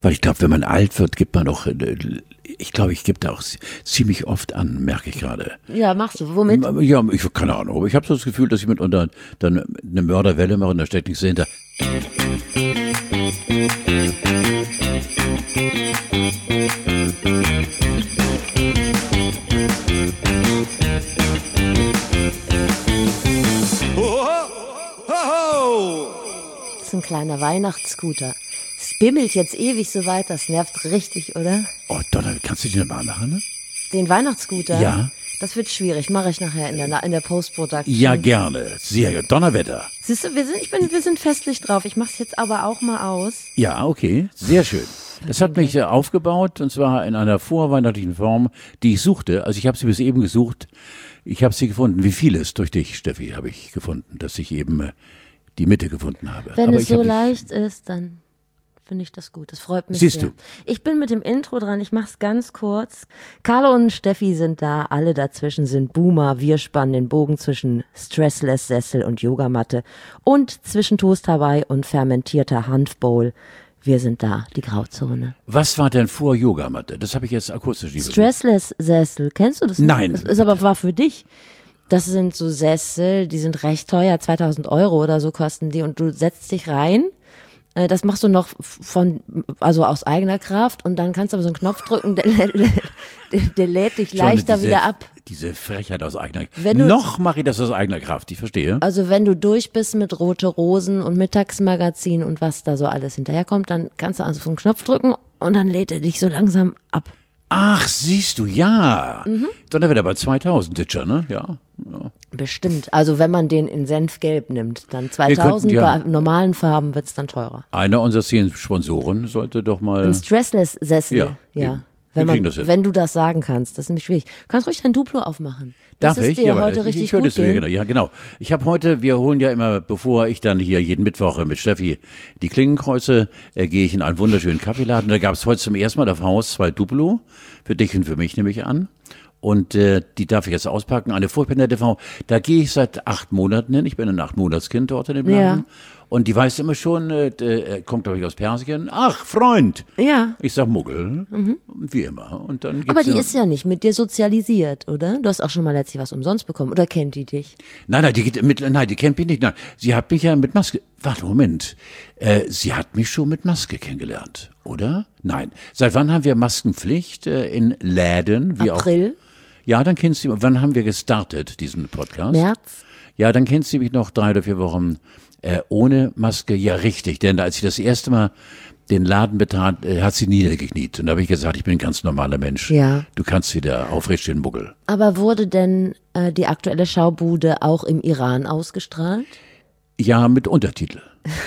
Weil ich glaube, wenn man alt wird, gibt man auch, ich glaube, ich gebe da auch ziemlich oft an, merke ich gerade. Ja, machst du. Womit? Ja, keine Ahnung, aber ich habe so das Gefühl, dass ich mitunter dann eine Mörderwelle mache und da steckt nichts dahinter. Das ist ein kleiner Weihnachtsscooter. Es bimmelt jetzt ewig so weit, das nervt richtig, oder? Oh, Donner, kannst du den mal machen, ne? Den Weihnachtsscooter? Ja. Das wird schwierig, mache ich nachher in der Post-Production. Ja, gerne. Sehr Donnerwetter. Siehst du, wir sind festlich drauf. Ich mach's jetzt aber auch mal aus. Ja, okay. Sehr schön. Das hat mich aufgebaut, und zwar in einer vorweihnachtlichen Form, die ich suchte. Also ich habe sie bis eben gesucht. Ich habe sie gefunden. Wie vieles durch dich, Steffi, habe ich gefunden, dass ich eben die Mitte gefunden habe. Wenn Aber es so leicht ist, dann finde ich das gut. Das freut mich Siehst sehr. du. Ich bin mit dem Intro dran. Ich mach's ganz kurz. Carlo und Steffi sind da. Alle dazwischen sind Boomer. Wir spannen den Bogen zwischen Stressless-Sessel und Yogamatte und zwischen Toast Hawaii und fermentierter Hanfbowl. Wir sind da, die Grauzone. Was war denn vor Yogamatte? Das habe ich jetzt akustisch nicht Stressless-Sessel. Kennst du das nicht? Nein. Das ist aber war für dich. Das sind so Sessel, die sind recht teuer, 2.000 € oder so kosten die und du setzt dich rein. Das machst du noch also aus eigener Kraft und dann kannst du aber so einen Knopf drücken, der lädt dich leichter wieder ab. Diese Frechheit aus eigener Kraft. Wenn du- Noch mache ich das aus eigener Kraft, ich verstehe. Also wenn du durch bist mit Rote Rosen und Mittagsmagazin und was da so alles hinterherkommt, dann kannst du also auf den Knopf drücken und dann lädt er dich so langsam ab. Ach, siehst du, ja. Donnerwetter bei 2000, Ditcher, ne? Ja. Bestimmt. Also wenn man den in Senfgelb nimmt, dann 2000, könnten, ja. bei normalen Farben wird's dann teurer. Einer unserer 10 Sponsoren sollte doch mal. Ein Stressless-Sessel, Ja, ja. eben. Wir kriegen das hin. Wenn du das sagen kannst, das ist nämlich schwierig. Du kannst ruhig dein Duplo aufmachen. Das Darf ist ich? dir Ja, heute aber richtig ich höre gut das wieder, gehen. genau. Ja, genau. Ich habe heute, wir holen ja immer, bevor ich dann hier jeden Mittwoch mit Steffi die Klingenkreuze, gehe ich in einen wunderschönen Kaffeeladen. Da gab es heute zum ersten Mal auf Haus 2 Duplo, für dich und für mich nehme ich an. Und die darf ich jetzt auspacken. Eine furchtbar nette Frau. Da gehe ich seit 8 Monaten hin. Ich bin ein 8-Monatskind dort in dem Laden. Ja. Und die weiß immer schon, kommt glaube ich aus Persien. Ach, Freund. Ja. Ich sag Muggel. Wie immer. Und dann gibt's Aber die ja- ist ja nicht mit dir sozialisiert, oder? Du hast auch schon mal letztlich was umsonst bekommen. Oder kennt die dich? Nein, die kennt mich nicht. Nein, sie hat mich ja mit Maske. Warte, Moment. Sie hat mich schon mit Maske kennengelernt, oder? Nein. Seit wann haben wir Maskenpflicht in Läden? Wie April, Auch? Ja, dann kennst du. Wann haben wir gestartet, diesen Podcast? März? Ja, dann kennst du mich noch 3 oder 4 Wochen ohne Maske. Ja, richtig. Denn als ich das erste Mal den Laden betrat, hat sie niedergekniet. Und da habe ich gesagt, ich bin ein ganz normaler Mensch. Ja. Du kannst wieder aufrecht stehen, Muggel. Aber wurde denn die aktuelle Schaubude auch im Iran ausgestrahlt? Ja, mit Untertitel.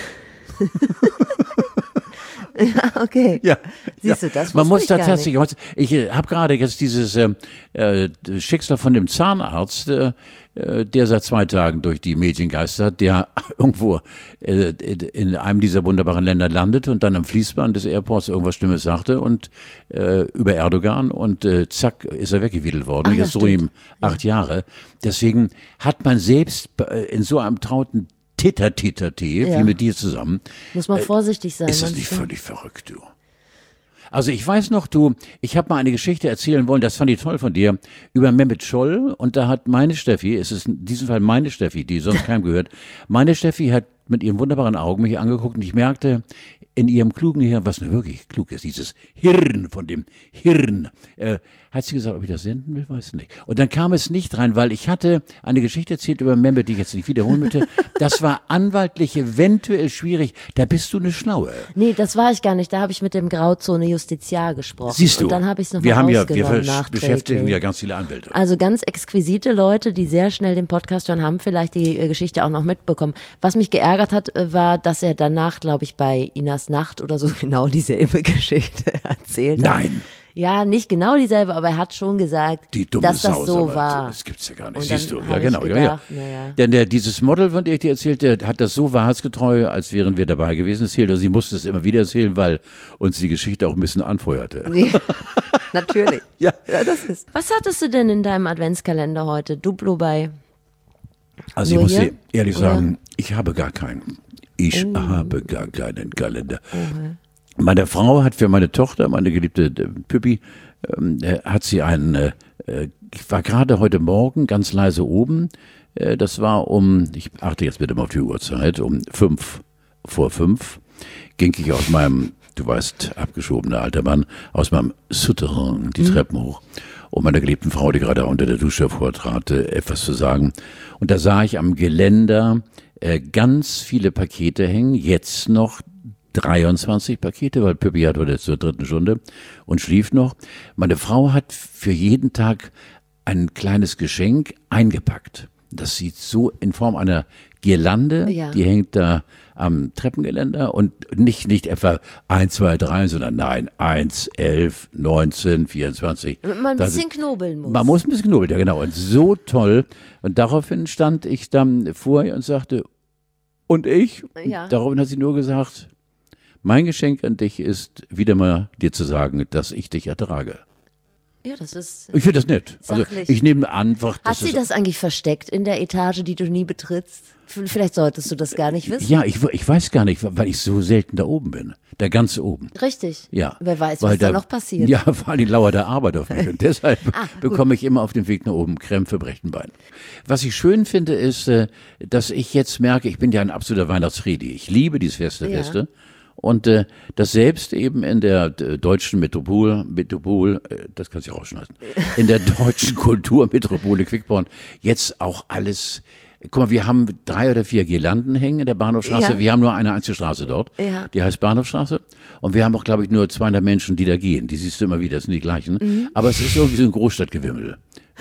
Ja, okay. Ja, Siehst du, das man wusste muss ich da gar tatsächlich. Ich habe gerade jetzt dieses Schicksal von dem Zahnarzt, der seit 2 Tagen durch die Medien geistert, der irgendwo in einem dieser wunderbaren Länder landet und dann am Fließband des Airports irgendwas Schlimmes sagte und über Erdogan und zack ist er weggewedelt worden. Ach, Jetzt ja, so ihm 8 Jahre. Deswegen hat man selbst in so einem trauten Tete-Tete-Tete, Ja. wie mit dir zusammen, Muss man vorsichtig sein. ist das meinst nicht du? völlig verrückt, du? Also ich weiß noch, ich habe mal eine Geschichte erzählen wollen, das fand ich toll von dir, über Mehmet Scholl und da hat meine Steffi, es ist in diesem Fall meine Steffi, die sonst keinem gehört, meine Steffi hat mit ihren wunderbaren Augen mich angeguckt und ich merkte in ihrem klugen Hirn, was nur wirklich klug ist, dieses Hirn von dem Hirn, hat sie gesagt, ob ich das senden will, weiß ich nicht. Und dann kam es nicht rein, weil ich hatte eine Geschichte erzählt über Mehmet, die ich jetzt nicht wiederholen möchte. Das war anwaltlich eventuell schwierig. Da bist du eine Schlaue. Nee, das war ich gar nicht. Da habe ich mit dem Grauzone Justiziar gesprochen. Siehst du, Und dann habe ich es noch wir mal haben ja, rausgenommen wir nachträglich. beschäftigen ja ganz viele Anwälte. Also ganz exquisite Leute, die sehr schnell den Podcast hören, haben vielleicht die Geschichte auch noch mitbekommen. Was mich geärgert hat, war, dass er danach, glaube ich, bei Inas Nacht oder so genau dieselbe Geschichte erzählt hat. Nein. Ja, nicht genau dieselbe, aber er hat schon gesagt, Die dumme dass das Sau, so aber war. Das gibt's ja gar nicht. Und Siehst du? dann Ja, hab genau. ich Ja. gedacht, naja. Denn dieses Model, von dem ich dir erzählte, hat das so wahrheitsgetreu, als wären wir dabei gewesen, erzählt. Also sie musste es immer wieder erzählen, weil uns die Geschichte auch ein bisschen anfeuerte. Nee, natürlich. Ja. Das ist. Was hattest du denn in deinem Adventskalender heute? Duplo bei. Also ich Nur muss hier? dir ehrlich Oder? sagen, ich habe gar keinen. Ich habe gar keinen Kalender. Meine Frau hat für meine Tochter, meine geliebte Püppi, hat sie ich war gerade heute Morgen ganz leise oben, das war ich achte jetzt bitte mal auf die Uhrzeit, um 5:05 ging ich aus meinem, du weißt, abgeschobener alter Mann, aus meinem Souterrain die Treppen hoch, um meiner geliebten Frau, die gerade unter der Dusche vortrat, etwas zu sagen. Und da sah ich am Geländer ganz viele Pakete hängen, jetzt noch 23 Pakete, weil Püppi hat heute zur 3. Stunde und schlief noch. Meine Frau hat für jeden Tag ein kleines Geschenk eingepackt. Das sieht so in Form einer Girlande, die hängt da am Treppengeländer und nicht etwa 1, 2, 3, sondern nein, 1, 11, 19, 24. Damit man ein bisschen knobeln muss. Man muss ein bisschen knobeln, ja genau. Und so toll. Und daraufhin stand ich dann vor ihr und sagte, und ich? Ja. Daraufhin hat sie nur gesagt, mein Geschenk an dich ist, wieder mal dir zu sagen, dass ich dich ertrage. Ja, das ist. Ich finde das nett. Sachlich. Also ich nehme einfach. Hat sie das eigentlich versteckt in der Etage, die du nie betrittst? Vielleicht solltest du das gar nicht wissen. Ja, ich weiß gar nicht, weil ich so selten da oben bin. Da ganz oben. Richtig. Ja. Wer weiß, was da noch passiert. Ja, vor allem lauert der Arbeit auf mich. Und deshalb bekomme ich immer auf dem Weg nach oben Krämpfe im rechten Bein. Was ich schön finde, ist, dass ich jetzt merke, ich bin ja ein absoluter Weihnachtsfriedi. Ich liebe dieses Feste. Und das selbst eben in der deutschen Metropol, das kannst du ja rausschneiden, in der deutschen Kulturmetropole Quickborn jetzt auch alles. Guck mal, wir haben 3 oder 4 Girlanden hängen in der Bahnhofstraße. Ja. Wir haben nur eine einzige Straße dort. Ja. Die heißt Bahnhofstraße. Und wir haben auch, glaube ich, nur 200 Menschen, die da gehen. Die siehst du immer wieder, das sind die gleichen. Aber es ist irgendwie so ein Großstadtgewimmel.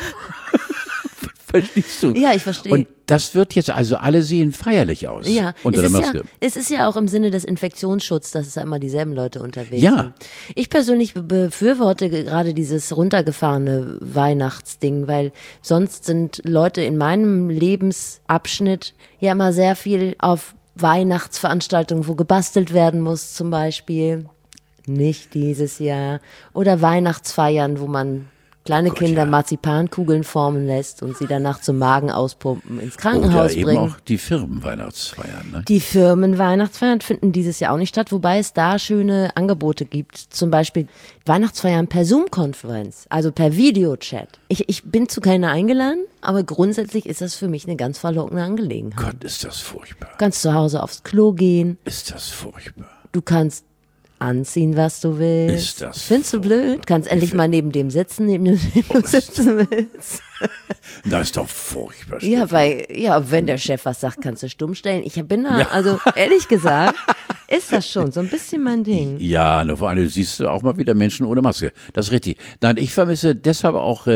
Verstehst du? Ja, ich verstehe. Und das wird jetzt, also alle sehen feierlich aus. Ja, unter der Maske. Es ist ja auch im Sinne des Infektionsschutzes, dass es ja immer dieselben Leute unterwegs Ja. sind. Ich persönlich befürworte gerade dieses runtergefahrene Weihnachtsding, weil sonst sind Leute in meinem Lebensabschnitt ja immer sehr viel auf Weihnachtsveranstaltungen, wo gebastelt werden muss zum Beispiel. Nicht dieses Jahr. Oder Weihnachtsfeiern, wo man kleine Kinder Marzipankugeln formen lässt und sie danach zum Magen auspumpen, ins Krankenhaus Oder eben bringen. auch die Firmenweihnachtsfeiern. Ne? Die Firmenweihnachtsfeiern finden dieses Jahr auch nicht statt, wobei es da schöne Angebote gibt. Zum Beispiel Weihnachtsfeiern per Zoom-Konferenz, also per Videochat. Ich bin zu keiner eingeladen, aber grundsätzlich ist das für mich eine ganz verlockende Angelegenheit. Gott, ist das furchtbar. Du kannst zu Hause aufs Klo gehen, Ist das furchtbar. du kannst anziehen, was du willst. Ist das Findest du blöd? Kannst endlich mal neben dem sitzen, neben dem du sitzen willst. Das ist doch furchtbar. Ja, wenn der Chef was sagt, kannst du stumm stellen. Ich bin da, also ehrlich gesagt, ist das schon so ein bisschen mein Ding. Ja, nur vor allem du siehst du auch mal wieder Menschen ohne Maske. Das ist richtig. Nein, ich vermisse deshalb auch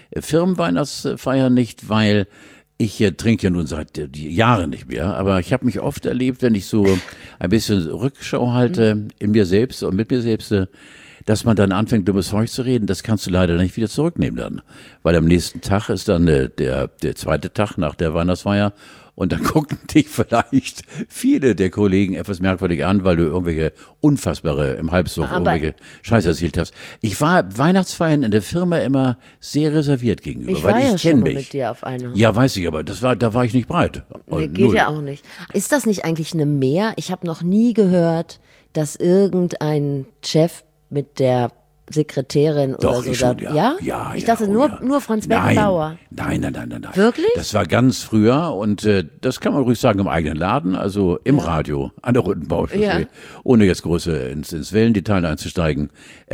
Firmenweihnachtsfeiern nicht, weil ich trinke ja nun seit Jahren nicht mehr, aber ich habe mich oft erlebt, wenn ich so ein bisschen Rückschau halte in mir selbst und mit mir selbst, dass man dann anfängt, dummes Zeug zu reden. Das kannst du leider nicht wieder zurücknehmen dann, weil am nächsten Tag ist dann der zweite Tag nach der Weihnachtsfeier und dann gucken dich vielleicht viele der Kollegen etwas merkwürdig an, weil du irgendwelche unfassbare im Halbsuff irgendwelche Scheiße erzählt hast. Ich war Weihnachtsfeiern in der Firma immer sehr reserviert gegenüber, Ich weil war ich ja schon kenne mal mich. mit dir auf einer. Ja, weiß ich, aber da war ich nicht breit. Nee, geht Null. ja auch nicht. Ist das nicht eigentlich eine Mehr? Ich habe noch nie gehört, dass irgendein Chef mit der Sekretärin Doch, oder so ich schon, da. ja. Ja? Ich Ja, dachte oh nur, ja. nur Franz Beckenbauer. Nein. Wirklich? Das war ganz früher und das kann man ruhig sagen im eigenen Laden, also im Radio, an der Roten Bauchaussee, Ja. ohne jetzt große ins Wellendetail einzusteigen.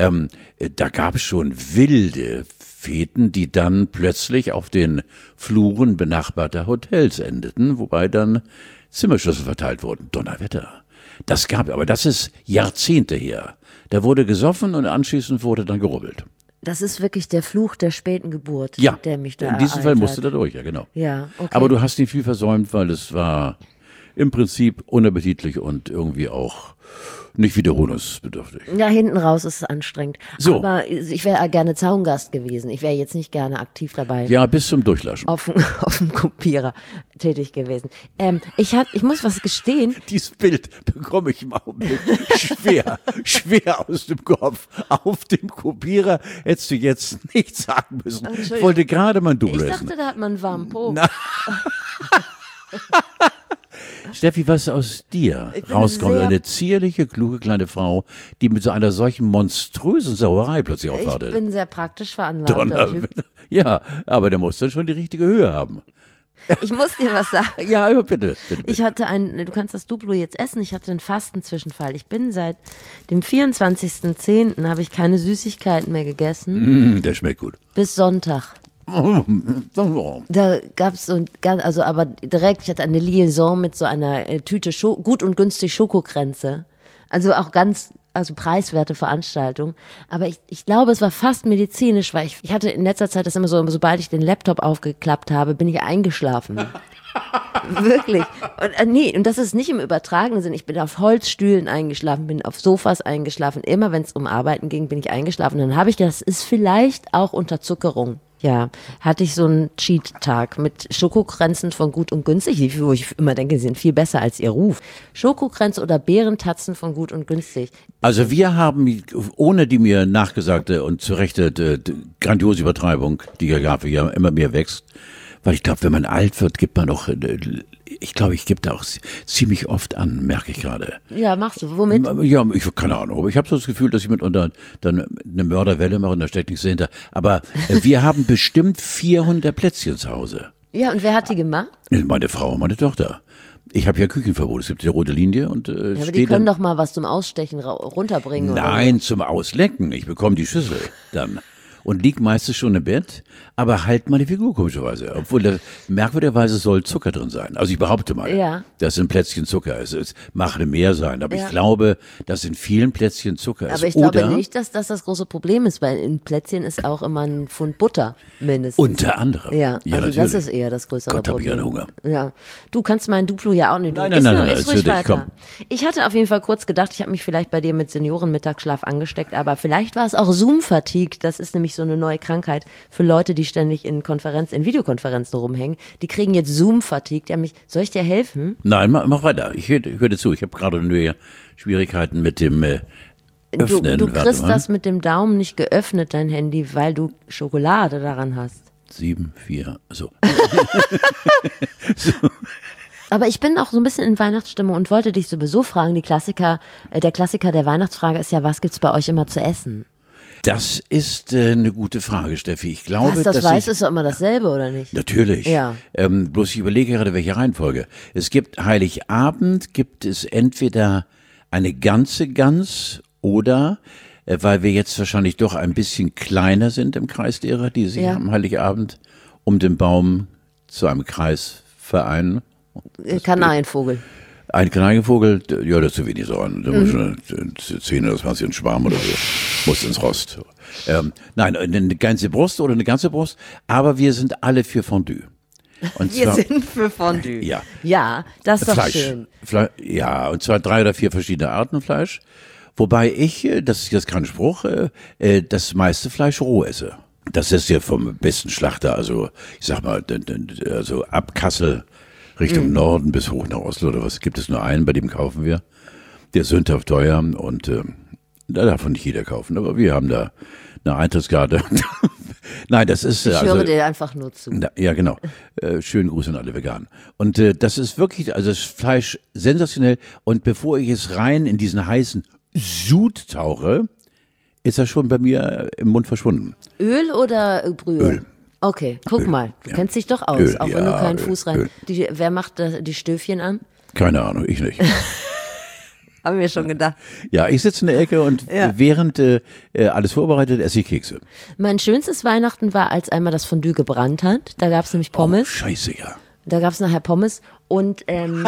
Da gab es schon wilde Feten, die dann plötzlich auf den Fluren benachbarter Hotels endeten, wobei dann Zimmerschlüssel verteilt wurden. Donnerwetter. Aber das ist Jahrzehnte her. Da wurde gesoffen und anschließend wurde dann gerubbelt. Das ist wirklich der Fluch der späten Geburt, Ja, der mich da in diesem Fall ereilt musste hat. da durch, ja genau. Ja, okay. Aber du hast nicht viel versäumt, weil es war im Prinzip unappetitlich und irgendwie auch nicht wiederholungsbedürftig. Ja, hinten raus ist es anstrengend. So. Aber ich wäre gerne Zaungast gewesen. Ich wäre jetzt nicht gerne aktiv dabei. Ja, bis zum Durchlaschen. Auf dem Kopierer tätig gewesen. Ich muss was gestehen. Dieses Bild bekomme ich im Augenblick schwer aus dem Kopf. Auf dem Kopierer hättest du jetzt nichts sagen müssen. Ich Entschuldigung. wollte gerade mein Double Ich essen. dachte, da hat man einen warmen Po. Steffi, was aus dir Ich bin rauskommt, sehr- eine zierliche, kluge kleine Frau, die mit so einer solchen monströsen Sauerei plötzlich Ich aufwartet. bin sehr praktisch veranlagt. Donner. Ja, aber der muss dann schon die richtige Höhe haben. Ich muss dir was sagen. Ja, aber bitte. Ich hatte du kannst das Duplo jetzt essen, ich hatte einen Fastenzwischenfall. Ich bin seit dem 24.10. habe ich keine Süßigkeiten mehr gegessen, Der schmeckt gut. bis Sonntag. Da gab's aber direkt, ich hatte eine Liaison mit so einer Tüte gut und günstig Schokokränze. Also auch also preiswerte Veranstaltung. Aber ich glaube, es war fast medizinisch, weil ich hatte in letzter Zeit das immer so, sobald ich den Laptop aufgeklappt habe, bin ich eingeschlafen. Wirklich. Und das ist nicht im übertragenen Sinn. Ich bin auf Holzstühlen eingeschlafen, bin auf Sofas eingeschlafen. Immer wenn es um Arbeiten ging, bin ich eingeschlafen. Dann habe ich gedacht, das ist vielleicht auch Unterzuckerung. Ja, hatte ich so einen Cheat-Tag mit Schokokränzen von Gut und Günstig, wo ich immer denke, sie sind viel besser als ihr Ruf. Schokokränze oder Beerentatzen von Gut und Günstig. Also wir haben, ohne die mir nachgesagte und zu Rechte grandiose Übertreibung, die ja immer mehr wächst, weil ich glaube, wenn man alt wird, gibt man auch, ich glaube, ich gebe da auch ziemlich oft an, merke ich gerade. Ja, machst du. Womit? Ja, keine Ahnung, aber ich habe so das Gefühl, dass ich mitunter dann eine Mörderwelle mache und da steckt nichts dahinter. Aber wir haben bestimmt 400 Plätzchen zu Hause. Ja, und wer hat die gemacht? Meine Frau und meine Tochter. Ich habe ja Küchenverbot, es gibt die rote Linie und Ja, aber die steht können dann, doch mal was zum Ausstechen runterbringen. nein, zum Auslecken. Ich bekomme die Schüssel dann. Und lieg meistens schon im Bett, aber halt meine Figur komischerweise. Obwohl da merkwürdigerweise soll Zucker drin sein. Also ich behaupte mal, Ja. das sind Plätzchen Zucker. Es mache mehr sein, aber Ja. ich glaube, dass in vielen Plätzchen Zucker ist. Aber ich Oder glaube nicht, dass das Problem Problem ist, weil in Plätzchen ist auch immer ein Pfund Butter mindestens. unter anderem. Ja, also natürlich. das ist eher das größere Gott, hab ich Problem. einen Hunger. Ja, du kannst mein Duplo ja auch nicht. Nein, Iss nein, nur- nein, iss nein, ruhig natürlich, weiter. komm. Ich hatte auf jeden Fall kurz gedacht, ich habe mich vielleicht bei dir mit Seniorenmittagsschlaf angesteckt, aber vielleicht war es auch Zoom-Fatigue. Das ist nämlich so eine neue Krankheit für Leute, die ständig in Videokonferenzen rumhängen. Die kriegen jetzt Zoom-Fatigue. Soll ich dir helfen? Nein, mach weiter. Ich höre dir zu. Ich habe gerade nur Schwierigkeiten mit dem Öffnen. Du Warte kriegst mal. das mit dem Daumen nicht geöffnet, dein Handy, weil du Schokolade daran hast. 7, 4, so. Aber ich bin auch so ein bisschen in Weihnachtsstimmung und wollte dich sowieso fragen, der Klassiker der Weihnachtsfrage ist ja, was gibt's bei euch immer zu essen? Das ist eine gute Frage, Steffi. Ich glaube, Was das dass weiß, ich, ist doch immer dasselbe, oder nicht? Natürlich. Ja. Bloß ich überlege gerade, welche Reihenfolge. Es gibt Heiligabend, gibt es entweder eine ganze Gans oder, weil wir jetzt wahrscheinlich doch ein bisschen kleiner sind im Kreis derer, die sich Ja. am Heiligabend um den Baum zu einem Kreis vereinen. Kanarienvogel. Ein Kanarienvogel, ja, das ist zu wenig so an. Da muss schon 10 oder 20 ein Schwarm oder so. Muss ins Rost. Nein, eine ganze Brust oder eine ganze Brust. Aber wir sind alle für Fondue. Und Wir sind für Fondue. Ja. Ja, das ist doch Fleisch. schön. Ja, und zwar 3 oder 4 verschiedene Arten Fleisch. Wobei ich, das ist jetzt kein Spruch, das meiste Fleisch roh esse. Das ist ja vom besten Schlachter, also ich sag mal, also ab Kassel Richtung Norden bis hoch nach Oslo oder was, gibt es nur einen, bei dem kaufen wir. Der ist sündhaft teuer und da darf nicht jeder kaufen, aber wir haben da eine Eintrittskarte. Nein, das ist Ich höre dir einfach nur zu. ja, genau. Schönen Gruß an alle Veganen. Und das ist wirklich, also das Fleisch sensationell. Und bevor ich es rein in diesen heißen Sud tauche, ist das schon bei mir im Mund verschwunden. Öl oder Brühe? Öl. Okay, guck Öl, mal, du ja. kennst dich doch aus, Öl, auch wenn du ja, keinen Öl, Fuß rein. Öl. Wer macht die Stöfchen an? Keine Ahnung, ich nicht. Haben wir schon gedacht. Ja, ich sitze in der Ecke und Ja. während alles vorbereitet, esse ich Kekse. Mein schönstes Weihnachten war, als einmal das Fondue gebrannt hat. Da gab es nämlich Oh, Pommes. scheiße, ja. Da gab es nachher Pommes und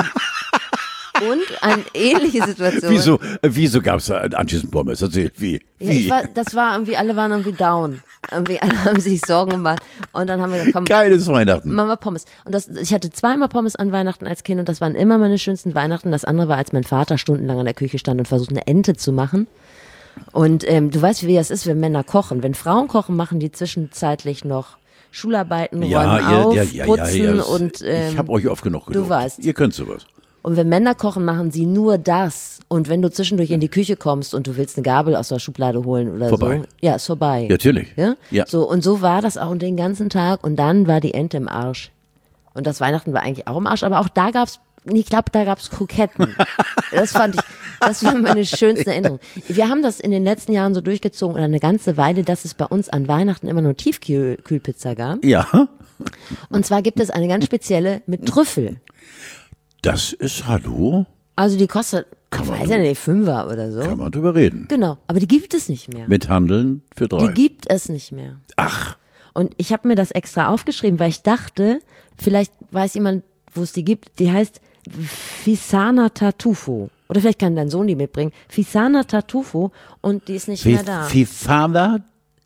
und eine ähnliche Situation. Wieso gab es anschließend Pommes? Erzähl, wie? Ja, das war irgendwie, alle waren irgendwie down. Irgendwie alle haben sich Sorgen gemacht. Und dann haben wir gesagt, komm, Geiles Weihnachten. Mama Pommes. Und ich hatte zweimal Pommes an Weihnachten als Kind und das waren immer meine schönsten Weihnachten. Das andere war, als mein Vater stundenlang an der Küche stand und versucht, eine Ente zu machen. Und du weißt, wie das ist, wenn Männer kochen. Wenn Frauen kochen, machen die zwischenzeitlich noch Schularbeiten, räumen auf, putzen und ich habe euch oft genug gelobt. weißt. Ihr könnt sowas. und wenn Männer kochen, machen sie nur das. Und wenn du zwischendurch in die Küche kommst und du willst eine Gabel aus der Schublade holen oder Vorbei. so, ja, ist vorbei. Natürlich. Ja? Ja. So, und so war das auch den ganzen Tag und dann war die Ente im Arsch. Und das Weihnachten war eigentlich auch im Arsch, aber auch da gab's ich glaube, da gab's Kroketten. Das war meine schönste Erinnerung. Wir haben das in den letzten Jahren so durchgezogen oder eine ganze Weile, dass es bei uns an Weihnachten immer nur Tiefkühlpizza gab. Ja. Und zwar gibt es eine ganz spezielle mit Trüffel. Das ist, hallo? Also die kostet, ich weiß ja nicht, Fünfer oder so. Kann man drüber reden. Genau, aber die gibt es nicht mehr. Mit Handeln für 3. Die gibt es nicht mehr. Ach. Und ich habe mir das extra aufgeschrieben, weil ich dachte, vielleicht weiß jemand, wo es die gibt. Die heißt Fisana Tartufo. Oder vielleicht kann dein Sohn die mitbringen. Fisana Tartufo und die ist nicht mehr da. Fifana?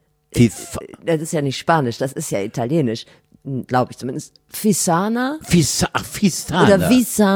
Das ist ja nicht Spanisch, das ist ja Italienisch. Glaube ich zumindest. Fisana Fisana. oder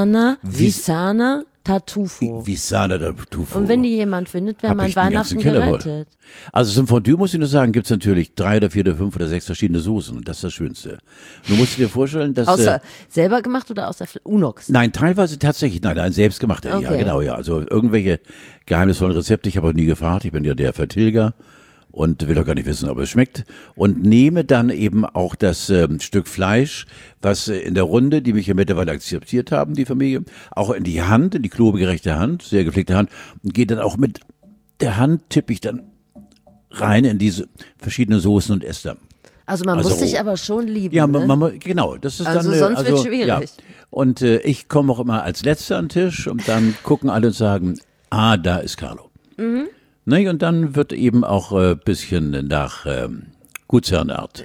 Visana Tartufo. Visana Tartufo. Und wenn die jemand findet, wäre Hab mein ich den ganzen Weihnachten Keller voll. gerettet. Also zum Fondue muss ich nur sagen, gibt's natürlich 3 oder 4 oder 5 oder 6 verschiedene Soßen. Und das ist das Schönste. Du musst dir vorstellen, dass... Außer selber gemacht oder aus der Unox? Nein, teilweise tatsächlich, nein, selbstgemachter. Ja, Okay. genau, ja. Also irgendwelche geheimnisvollen Rezepte, ich habe auch nie gefragt, ich bin ja der Vertilger und will auch gar nicht wissen, ob es schmeckt. Und nehme dann eben auch das Stück Fleisch, was in der Runde, die mich ja mittlerweile akzeptiert haben, die Familie, auch in die Hand, in die klobegerechte Hand, sehr gepflegte Hand, und gehe dann auch mit der Hand, tippe ich dann rein in diese verschiedenen Soßen und esse dann. Also man Also muss sich roh. aber schon lieben. Ja, ne? genau, das ist Also dann sonst wird's schwierig. Ja. Und ich komme auch immer als Letzter an den Tisch und dann gucken alle und sagen, da ist Carlo. Ne, und dann wird eben auch bisschen nach Gutsherrenart.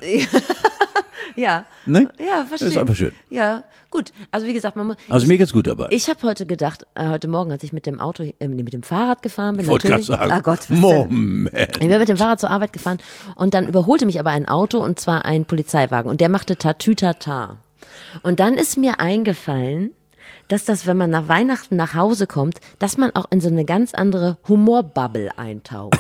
Ja. Ne? Ja, verstehe. Das ist einfach schön. Ja, gut. Also wie gesagt, man muss. Also mir geht's gut dabei. Ich habe heute gedacht, heute Morgen, als ich mit dem Auto, mit dem Fahrrad gefahren bin, Ich wollte gerade natürlich. sagen, Ah Gott, was denn? Moment. Ich bin mit dem Fahrrad zur Arbeit gefahren und dann überholte mich aber ein Auto und zwar ein Polizeiwagen und der machte Tatütata. Und dann ist mir eingefallen, dass das, wenn man nach Weihnachten nach Hause kommt, dass man auch in so eine ganz andere Humorbubble eintaucht.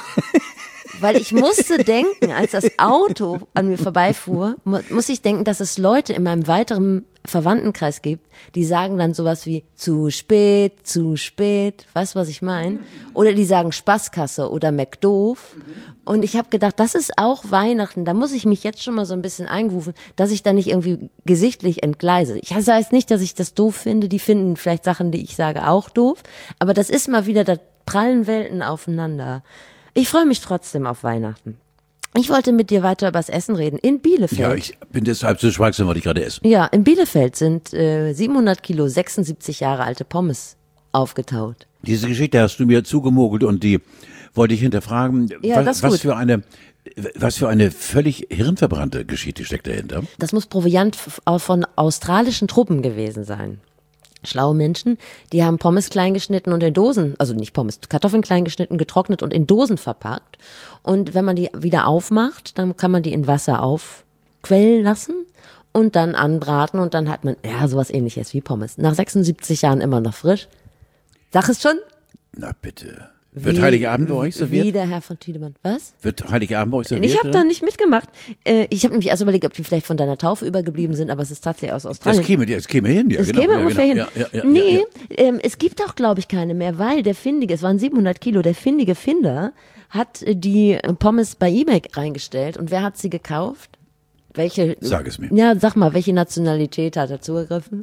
Weil ich musste denken, als das Auto an mir vorbeifuhr, muss ich denken, dass es Leute in meinem weiteren Verwandtenkreis gibt, die sagen dann sowas wie zu spät, weißt du, was ich meine? Oder die sagen Spaßkasse oder McDoof. Und ich habe gedacht, das ist auch Weihnachten, da muss ich mich jetzt schon mal so ein bisschen einrufen, dass ich da nicht irgendwie gesichtlich entgleise. Ich sage jetzt nicht, dass ich das doof finde, die finden vielleicht Sachen, die ich sage, auch doof, aber das ist mal wieder, da prallen Welten aufeinander. Ich freue mich trotzdem auf Weihnachten. Ich wollte mit dir weiter über das Essen reden. In Bielefeld. Ja, ich bin deshalb so schweigsam, weil ich gerade esse. Ja, in Bielefeld sind 700 Kilo 76 Jahre alte Pommes aufgetaut. Diese Geschichte hast du mir zugemogelt und die wollte ich hinterfragen. Ja, das ist gut. Was für eine völlig hirnverbrannte Geschichte steckt dahinter. Das muss Proviant von australischen Truppen gewesen sein. Schlaue Menschen, die haben Pommes klein geschnitten und in Dosen, also nicht Pommes, Kartoffeln klein geschnitten, getrocknet und in Dosen verpackt. Und wenn man die wieder aufmacht, dann kann man die in Wasser aufquellen lassen und dann anbraten und dann hat man, ja, sowas ähnliches wie Pommes. Nach 76 Jahren immer noch frisch. Sag es schon. Na bitte. Wird Heiligabend bei euch serviert? Wie der Herr von Tiedemann. Was? Wird Heiligabend bei euch serviert? Ich habe da nicht mitgemacht. Ich habe nämlich erst überlegt, ob die vielleicht von deiner Taufe übergeblieben sind, aber es ist tatsächlich aus Australien. Das käme hin, ja, Es genau. käme Ja, ungefähr genau. hin. Ja, Nee, es gibt auch, glaube ich, keine mehr, weil der Findige, es waren 700 Kilo, der findige Finder hat die Pommes bei eBay reingestellt. Und wer hat sie gekauft? Welche? Sag es mir. Ja, sag mal, welche Nationalität hat er zugegriffen?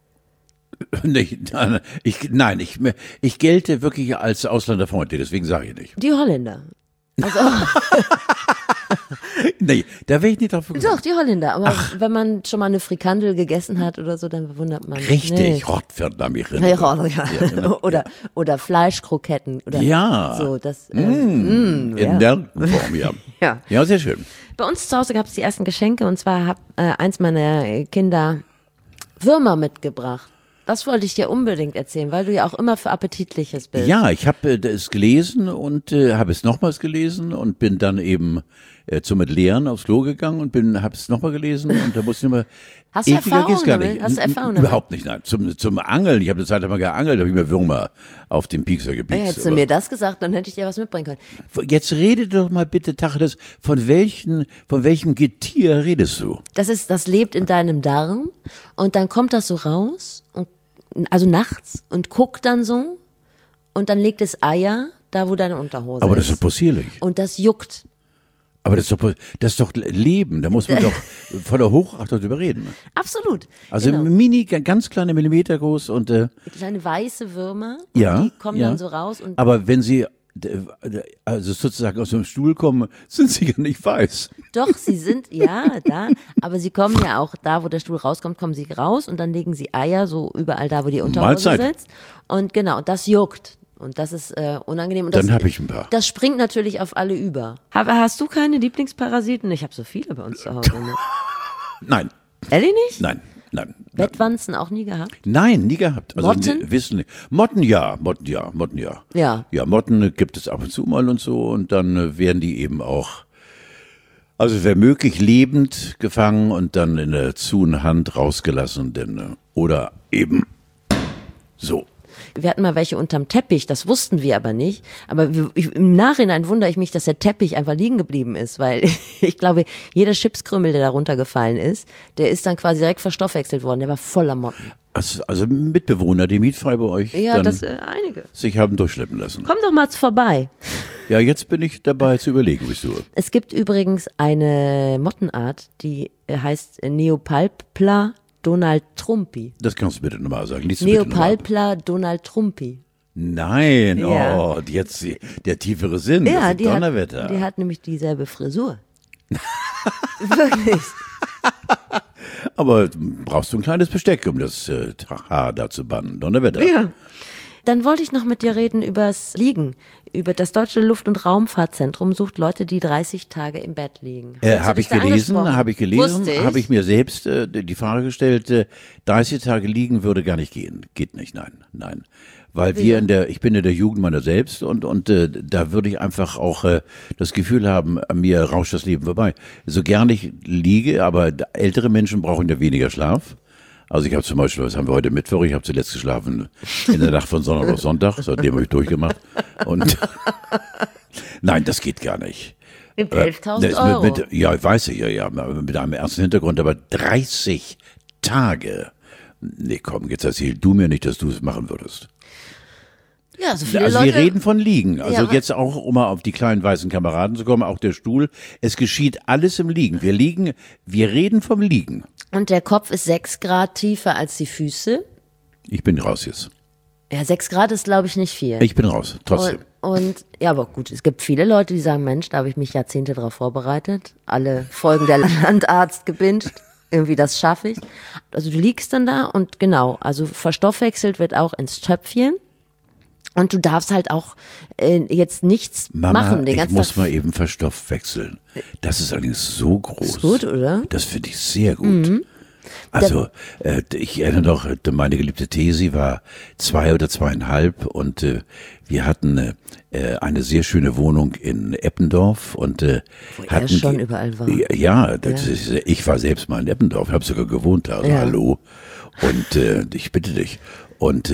Nein, ich gelte wirklich als Ausländerfreundlich, deswegen sage ich nicht. Die Holländer. Also, Nee, da wäre ich nicht drauf gekommen. doch, die Holländer. Aber wenn man schon mal eine Frikandel gegessen hat oder so, dann wundert man sich Richtig, nicht. Gottverdammt. Ja. genau. oder Fleischkroketten. Oder Ja. So, das, In der Form, ja. Ja. Ja, sehr schön. Bei uns zu Hause gab es die ersten Geschenke und zwar hat eins meiner Kinder Würmer mitgebracht. Das wollte ich dir unbedingt erzählen, weil du ja auch immer für Appetitliches bist. Ja, ich habe es gelesen und habe es nochmals gelesen und bin dann eben zum Entleeren aufs Klo gegangen und habe es nochmal gelesen und da musste ich immer. Hast du ekliger Erfahrung geht's gar damit? nicht. Hast du Erfahrung damit? Überhaupt nicht, nein. Zum Angeln, ich habe eine Zeit lang mal geangelt, habe ich mir Würmer auf den Piekser gepiekst. Hättest du mir das gesagt, dann hätte ich dir was mitbringen können. Jetzt rede doch mal bitte, Tacheles, von welchem Getier redest du? Das lebt in deinem Darm und dann kommt das so raus, also nachts und guckt dann so und dann legt es Eier da, wo deine Unterhose Aber ist. das ist doch possierlich. Und das juckt. Aber das ist doch Leben, da muss man doch voller Hochachtung drüber reden. Absolut. Also ganz kleine Millimeter groß und Kleine weiße Würmer, ja, die kommen dann so raus. Und aber wenn sie also sozusagen aus dem Stuhl kommen, sind sie ja nicht weiß. doch, sie sind, da, aber sie kommen ja auch da, wo der Stuhl rauskommt, kommen sie raus und dann legen sie Eier so überall da, wo die Unterhose Mahlzeit. sitzt. Und genau, das juckt. Und das ist unangenehm. Und Dann habe ich ein paar. Das springt natürlich auf alle über. Aber hast du keine Lieblingsparasiten? Ich habe so viele bei uns zu Hause. Ne? Nein, Ehrlich nicht? nein. Bettwanzen auch nie gehabt? Nein, nie gehabt. Also Motten? Wissen nicht. Motten ja. Ja. Ja, Motten gibt es ab und zu mal und so und dann werden die eben auch, also wenn möglich lebend gefangen und dann in der zuen Hand rausgelassen, denn, oder eben so. Wir hatten mal welche unterm Teppich, das wussten wir aber nicht. Aber im Nachhinein wundere ich mich, dass der Teppich einfach liegen geblieben ist, weil ich glaube, jeder Chipskrümel, der da runtergefallen ist, der ist dann quasi direkt verstoffwechselt worden. Der war voller Motten. Also Mitbewohner, die mietfrei bei euch Ja, dann das einige. sich haben durchschleppen lassen. Komm doch mal vorbei. Ja, jetzt bin ich dabei zu überlegen, bist du. Es gibt übrigens eine Mottenart, die heißt Neopalpla Donald Trumpi. Das kannst du bitte nochmal sagen. Lies bitte nochmal ab. Neopalpla Donald Trumpi. Nein, Ja. oh, jetzt der tiefere Sinn. Ja, das ist die Donnerwetter. die hat nämlich dieselbe Frisur. Wirklich. Aber brauchst du ein kleines Besteck, um das Haar da zu bannen. Donnerwetter. Ja. Dann wollte ich noch mit dir reden übers Liegen. Über das Deutsche Luft- und Raumfahrtzentrum sucht Leute, die 30 Tage im Bett liegen. Habe ich gelesen, Wusste ich. habe ich mir selbst die Frage gestellt, 30 Tage liegen würde gar nicht gehen. Geht nicht, nein. Weil ich bin in der Jugend meiner selbst und da würde ich einfach auch das Gefühl haben, an mir rauscht das Leben vorbei. So gern ich liege, aber ältere Menschen brauchen ja weniger Schlaf. Also ich habe zum Beispiel, was haben wir heute Mittwoch, ich habe zuletzt geschlafen in der Nacht von Sonntag auf Sonntag, seitdem habe ich durchgemacht. Und nein, das geht gar nicht. Mit 11.000 Euro. Ja, weiß ich ja, mit einem ernsten Hintergrund, aber 30 Tage. Nee, komm, jetzt erzähl du mir nicht, dass du es machen würdest. Ja, so viele Also Leute. wir reden von Liegen. Also Ja, jetzt auch, um mal auf die kleinen weißen Kameraden zu kommen, auch der Stuhl. Es geschieht alles im Liegen. Wir reden vom Liegen. Und der Kopf ist 6 Grad tiefer als die Füße. Ich bin raus jetzt. Ja, 6 Grad ist, glaube ich, nicht viel. Ich bin raus, trotzdem. Und ja, aber gut, es gibt viele Leute, die sagen, Mensch, da habe ich mich Jahrzehnte drauf vorbereitet. Alle Folgen der Landarzt gebinged. Irgendwie, das schaffe ich. Also du liegst dann da und genau, also verstoffwechselt wird auch ins Töpfchen. Und du darfst halt auch jetzt nichts Mama, machen. Den ich ganzen muss Tag. mal eben Verstoffwechseln. Das ist allerdings so groß. Ist gut, oder? Das finde ich sehr gut. Also, ich erinnere noch, meine geliebte Tesi war 2 oder 2,5 und wir hatten eine sehr schöne Wohnung in Eppendorf und Wo er schon überall war. Ja, ich war selbst mal in Eppendorf, habe sogar gewohnt da, also Ja. hallo. Und ich bitte dich. Und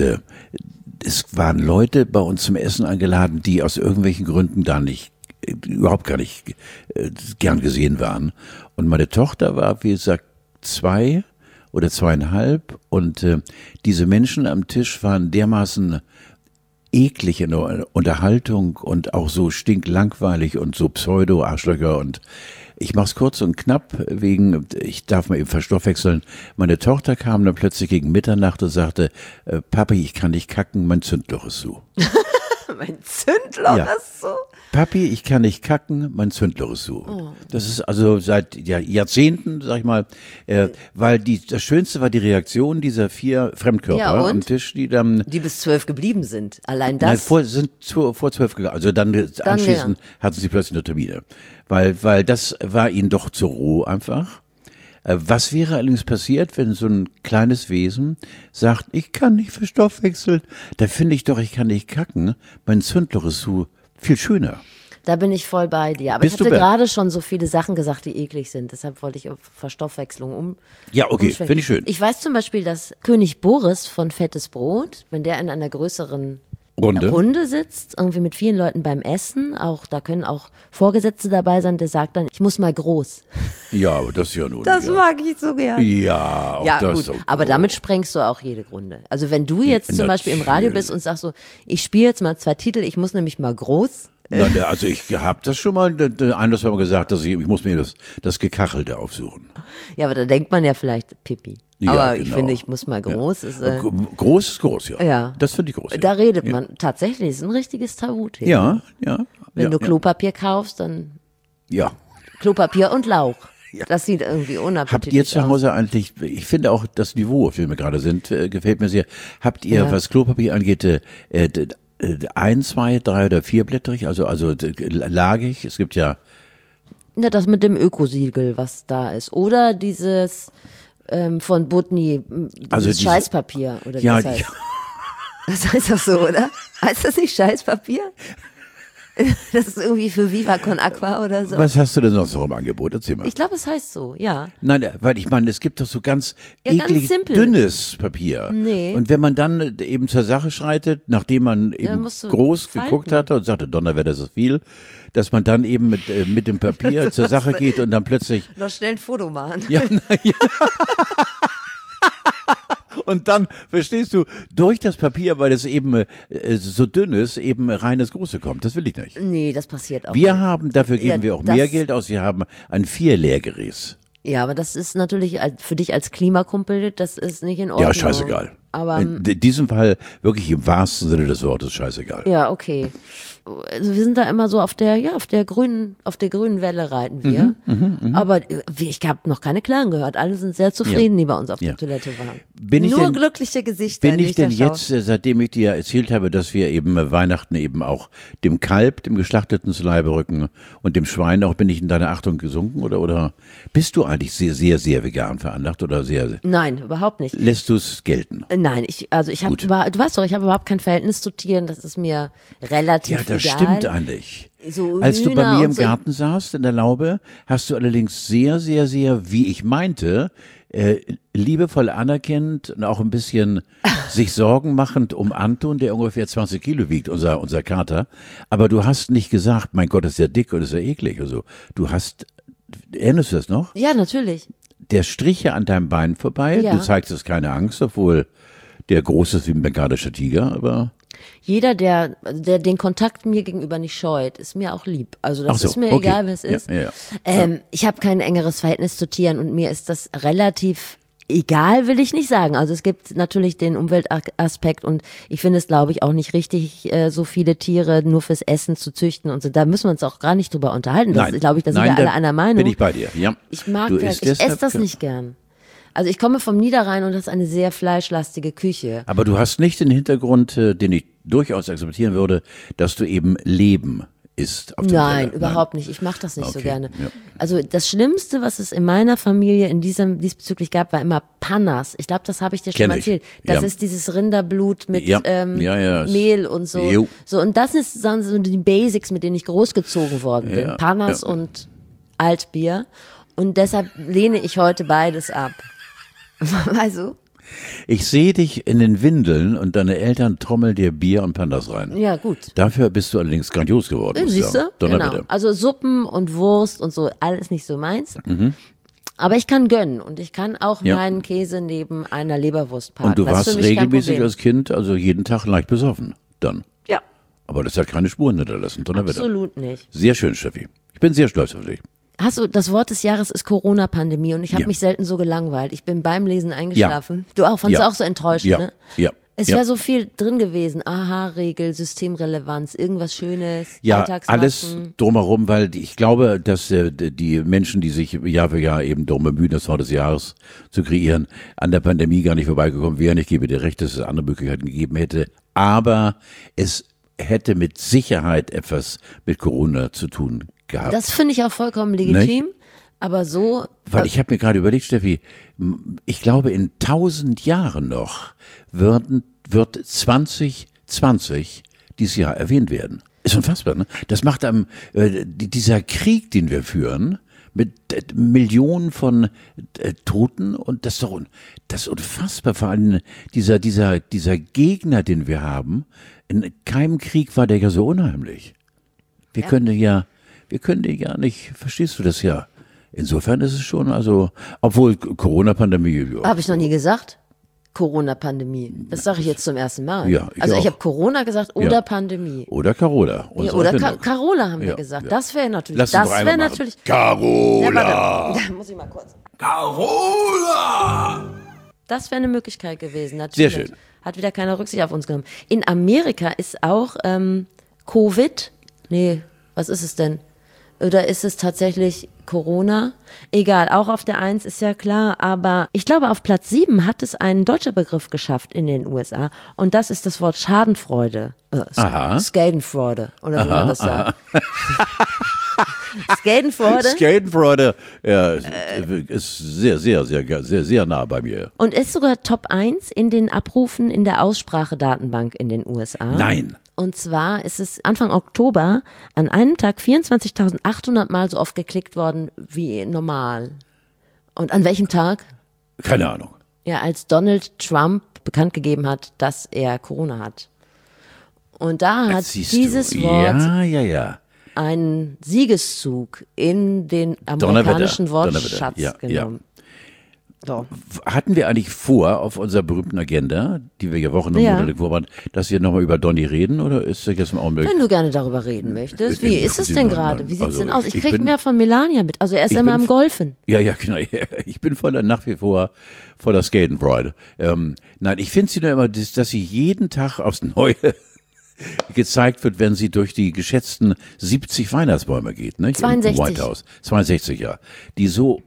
es waren Leute bei uns zum Essen eingeladen, die aus irgendwelchen Gründen überhaupt gar nicht gern gesehen waren. Und meine Tochter war, wie gesagt, 2 oder 2,5 und diese Menschen am Tisch waren dermaßen eklig in der Unterhaltung und auch so stinklangweilig und so Pseudo-Arschlöcher und ich mach's kurz und knapp, ich darf mal eben verstoffwechseln. Meine Tochter kam dann plötzlich gegen Mitternacht und sagte, Papi, ich kann nicht kacken, mein Zündloch ist zu. Mein Zündloch Ja. ist so. Papi, ich kann nicht kacken, mein Zündloch ist zu. Oh. Das ist also seit Jahrzehnten, sag ich mal, weil das Schönste war die Reaktion dieser 4 Fremdkörper Ja, und? am Tisch, die dann Die bis 12 geblieben sind. Allein Nein, das. vor 12 gegangen. Also dann anschließend hatten sie plötzlich eine Termine. Weil das war ihnen doch zu roh einfach. Was wäre allerdings passiert, wenn so ein kleines Wesen sagt, ich kann nicht verstoffwechseln, da finde ich doch, ich kann nicht kacken, mein Zündloch ist so viel schöner. Da bin ich voll bei dir. Aber Bist ich du hatte bei- gerade schon so viele Sachen gesagt, die eklig sind. Deshalb wollte ich auf Verstoffwechslung Ja, okay, umschwenken. finde ich schön. Ich weiß zum Beispiel, dass König Boris von Fettes Brot, wenn der in einer größeren Runde. sitzt, irgendwie mit vielen Leuten beim Essen, auch da können auch Vorgesetzte dabei sein, der sagt dann, ich muss mal groß. Ja, aber das ist ja nun. Das ja. mag ich so gern. Ja, auch Ja, das gut, ist auch aber gut. damit sprengst du auch jede Runde. Also wenn du jetzt zum Beispiel im Radio bist und sagst so, ich spiele jetzt mal 2 Titel, ich muss nämlich mal groß, Also ich habe das schon mal anders haben gesagt, dass ich muss mir das Gekachelte aufsuchen. Ja, aber da denkt man ja vielleicht Pipi. Ja, Aber ich genau. finde, ich muss mal groß. Groß ist groß, ja. Ja. Das finde ich groß. Ja. Da redet man tatsächlich, ist ein richtiges Tabuthema. Ja. Wenn du Klopapier kaufst, dann Ja. Klopapier und Lauch. Das sieht irgendwie unappetitlich Habt ihr zu aus. Hause eigentlich, ich finde auch das Niveau, auf dem wir gerade sind, gefällt mir sehr. Habt ihr, Ja. was Klopapier angeht, 1, 2, 3 oder 4blättrig, also lagig? Es gibt ja, Ja, das mit dem Ökosiegel, was da ist. Oder dieses von Butni, dieses Also diese- Scheißpapier. Oder wie ja, das heißt. Das heißt doch so, oder? Heißt das nicht Scheißpapier? Das ist irgendwie für Viva Con Aqua oder so. was hast du denn sonst noch im Angebot? Erzähl mal. Ich glaube, es heißt so, ja. Nein, weil ich meine, es gibt doch so ganz Ja, ganz eklig simpel. dünnes Papier. Nee. Und wenn man dann eben zur Sache schreitet, nachdem man eben musst du groß falten. geguckt hatte und sagte, Donnerwetter, das ist viel, dass man dann eben mit dem Papier zur Sache geht und dann plötzlich Noch schnell ein Foto machen. ja, ja. Und dann, verstehst du, durch das Papier, weil es eben so dünn ist, eben reines Große kommt. Das will ich nicht. Nee, das passiert auch. Wir haben, dafür geben Ja, wir auch das- mehr Geld aus, wir haben ein 4-Leergerät. Ja, aber das ist natürlich für dich als Klimakumpel, das ist nicht in Ordnung. Ja, scheißegal. Aber In diesem Fall wirklich im wahrsten Sinne des Wortes scheißegal. ja, okay. Also wir sind da immer so auf der grünen Welle reiten wir. Aber ich habe noch keine Klagen gehört. Alle sind sehr zufrieden, die bei uns auf Ja. der Toilette waren. Bin ich Nur denn- glückliche Gesichter. Bin die ich denn da schaue. jetzt, seitdem ich dir erzählt habe, dass wir eben Weihnachten eben auch dem Kalb, dem Geschlachteten zu Leibe rücken und dem Schwein auch, bin ich in deiner Achtung gesunken oder bist du eigentlich sehr, sehr, sehr vegan veranlagt oder sehr, Nein, überhaupt nicht. lässt du es gelten? Nein, ich habe, Gut. du weißt doch, ich habe überhaupt kein Verhältnis zu Tieren. Das ist mir relativ Ja, das egal. stimmt eigentlich. So Als du bei Hühner mir und im so. Garten saßt, in der Laube, hast du allerdings sehr, sehr, sehr, wie ich meinte, liebevoll anerkennend und auch ein bisschen sich Sorgen machend um Anton, der ungefähr 20 Kilo wiegt, unser Kater. Aber du hast nicht gesagt, mein Gott, ist der dick und ist er eklig. Also, erinnerst du das noch? Ja, natürlich. Der strich ja an deinem Bein vorbei. Ja. Du zeigst keine Angst, obwohl der groß ist wie ein bengalischer Tiger, aber Jeder, der den Kontakt mir gegenüber nicht scheut, ist mir auch lieb. Also das Ach so, ist mir okay. egal, wer es ist. Ja. Ich habe kein engeres Verhältnis zu Tieren und mir ist das relativ egal, will ich nicht sagen. Also es gibt natürlich den Umweltaspekt und ich finde es, glaube ich, auch nicht richtig, so viele Tiere nur fürs Essen zu züchten und so. Da müssen wir uns auch gar nicht drüber unterhalten. Das, glaube ich, da sind wir alle einer Meinung. Bin ich bei dir, ja. Ich mag Du das, isst ich deshalb esse das nicht gern. Also ich komme vom Niederrhein und das ist eine sehr fleischlastige Küche. Aber du hast nicht den Hintergrund, den ich durchaus akzeptieren würde, dass du eben Leben isst auf dem Nein, Teller. überhaupt nicht. Ich mache das nicht so Okay, gerne. ja. Also das Schlimmste, was es in meiner Familie diesbezüglich gab, war immer Panas. Ich glaube, das habe ich dir schon Kenn mal ich. erzählt. Das Ja. ist dieses Rinderblut mit Ja. Ja. Mehl und so. Jo. So, und das ist dann so die Basics, mit denen ich großgezogen worden bin. Ja. Panas Ja. und Altbier. Und deshalb lehne ich heute beides ab. Also, Ich sehe dich in den Windeln und deine Eltern trommeln dir Bier und Pandas rein. ja gut. Dafür bist du allerdings grandios geworden. muss ich Siehst du? sagen. Donnerwetter. Genau. Also Suppen und Wurst und so, alles nicht so meins. Aber ich kann gönnen und ich kann auch Ja. meinen Käse neben einer Leberwurst parken. Und du Das ist warst für mich kein regelmäßig Problem. als Kind, also jeden Tag leicht besoffen. Dann. Ja, Aber das hat keine Spuren hinterlassen. Donnerwetter. absolut nicht. Sehr schön, Steffi. Ich bin sehr stolz auf dich. Hast du, das Wort des Jahres ist Corona-Pandemie und ich habe Ja. mich selten so gelangweilt. Ich bin beim Lesen eingeschlafen. Du auch, fandst Ja. du auch so enttäuschend, Ja. ne? Ja. Es ja. wäre so viel drin gewesen. Aha-Regel, Systemrelevanz, irgendwas Schönes, Ja, Alltagsmachen. alles drumherum, weil ich glaube, dass die Menschen, die sich Jahr für Jahr eben darum bemühen, das Wort des Jahres zu kreieren, an der Pandemie gar nicht vorbeigekommen wären. Ich gebe dir recht, dass es andere Möglichkeiten gegeben hätte. Aber es hätte mit Sicherheit etwas mit Corona zu tun gehabt. Das finde ich auch vollkommen legitim. Aber so, Weil ich habe mir gerade überlegt, Steffi, ich glaube, in 1000 Jahren noch wird 2020 dieses Jahr erwähnt werden. Ist unfassbar, ne? Das macht einem, dieser Krieg, den wir führen, mit Millionen von Toten und das ist unfassbar. Vor allem dieser Gegner, den wir haben, in keinem Krieg war der ja so unheimlich. Wir können ja nicht, verstehst du das ja? Insofern ist es schon, also, obwohl Corona-Pandemie, ja. habe ich noch nie gesagt. Corona-Pandemie. Das sage ich jetzt zum ersten Mal. Ja, ich also ich auch. habe Corona gesagt oder Pandemie. Oder Carola. Ja, unsere oder Erfindung. Carola haben wir Ja, gesagt. ja. Das wäre natürlich. Lass uns das doch einmal wäre machen. natürlich. Carola. Ja, warte, da muss ich mal kurz. Carola. Das wäre eine Möglichkeit gewesen. Natürlich. Sehr schön. Hat wieder keiner Rücksicht auf uns genommen. In Amerika ist auch Covid. Nee, was ist es denn? Oder ist es tatsächlich Corona? Egal, auch auf der 1 ist ja klar, aber ich glaube, auf Platz 7 hat es ein deutscher Begriff geschafft in den USA und das ist das Wort Schadenfreude. Aha. Schadenfreude, oder wie man das sagt. Schadenfreude. Schadenfreude ist sehr nah bei mir. Und ist sogar Top 1 in den Abrufen in der Aussprachedatenbank in den USA. Nein. Und zwar ist es Anfang Oktober an einem Tag 24.800 Mal so oft geklickt worden wie normal. Und an welchem Tag? Keine Ahnung. Ja, als Donald Trump bekannt gegeben hat, dass er Corona hat. Und da hat Siehst dieses du. Wort Ja. einen Siegeszug in den Donnerwetter. amerikanischen Wortschatz Ja. genommen. So. Hatten wir eigentlich vor, auf unserer berühmten Agenda, die wir ja Wochen und Ja. Monate vor waren, dass wir nochmal über Donny reden, oder ist das jetzt im Augenblick? Wenn du gerne darüber reden möchtest. Wie ist es denn gerade? Wie sieht's Also, denn aus? Ich ich krieg bin- mehr von Melania mit. Also er ist ich immer bin- am Golfen. Ja, genau. Ich bin nach wie vor voller Skatenfreude. Nein, ich finde sie nur immer, dass sie jeden Tag aufs Neue gezeigt wird, wenn sie durch die geschätzten 70 Weihnachtsbäume geht, ne? 62. Im White House. 62, ja. Die so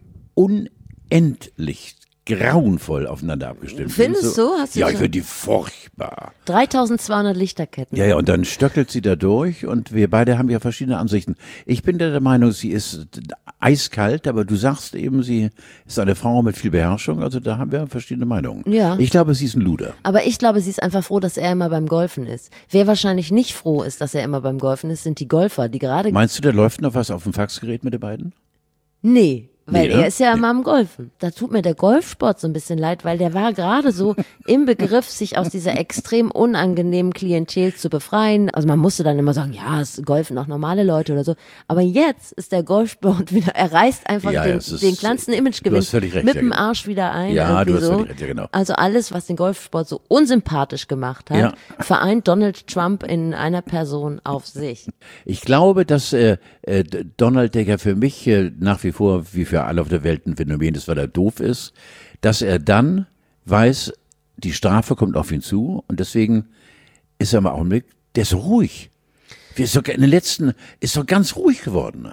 unendlich grauenvoll aufeinander abgestimmt sind. Findest du? Hast du ja, schon- ich finde die furchtbar. 3200 Lichterketten. Ja, und dann stöckelt sie da durch und wir beide haben ja verschiedene Ansichten. Ich bin der Meinung, sie ist eiskalt, aber du sagst eben, sie ist eine Frau mit viel Beherrschung, also da haben wir verschiedene Meinungen. Ja. Ich glaube, sie ist ein Luder. Aber ich glaube, sie ist einfach froh, dass er immer beim Golfen ist. Wer wahrscheinlich nicht froh ist, dass er immer beim Golfen ist, sind die Golfer, die gerade... Meinst du, da läuft noch was auf dem Faxgerät mit den beiden? Nee, weil Nee, ne? er ist ja immer am Golfen. Da tut mir der Golfsport so ein bisschen leid, weil der war gerade so im Begriff, sich aus dieser extrem unangenehmen Klientel zu befreien. Also man musste dann immer sagen, ja, es golfen auch normale Leute oder so. Aber jetzt ist der Golfsport wieder, er reißt einfach Ja, den, es ist- den kleinsten Imagegewinn du hast völlig recht, mit ja, dem genau. Arsch wieder ein. Ja, irgendwie du hast so. völlig recht, ja, genau. Also alles, was den Golfsport so unsympathisch gemacht hat, Ja. vereint Donald Trump in einer Person auf sich. Ich glaube, dass Donald, der ja für mich nach wie vor, wie für alle auf der Welt ein Phänomen ist, weil er doof ist, dass er dann weiß, die Strafe kommt auf ihn zu und deswegen ist er im Augenblick, der ist so ruhig. Wir ist doch in den letzten, ist doch ganz ruhig geworden.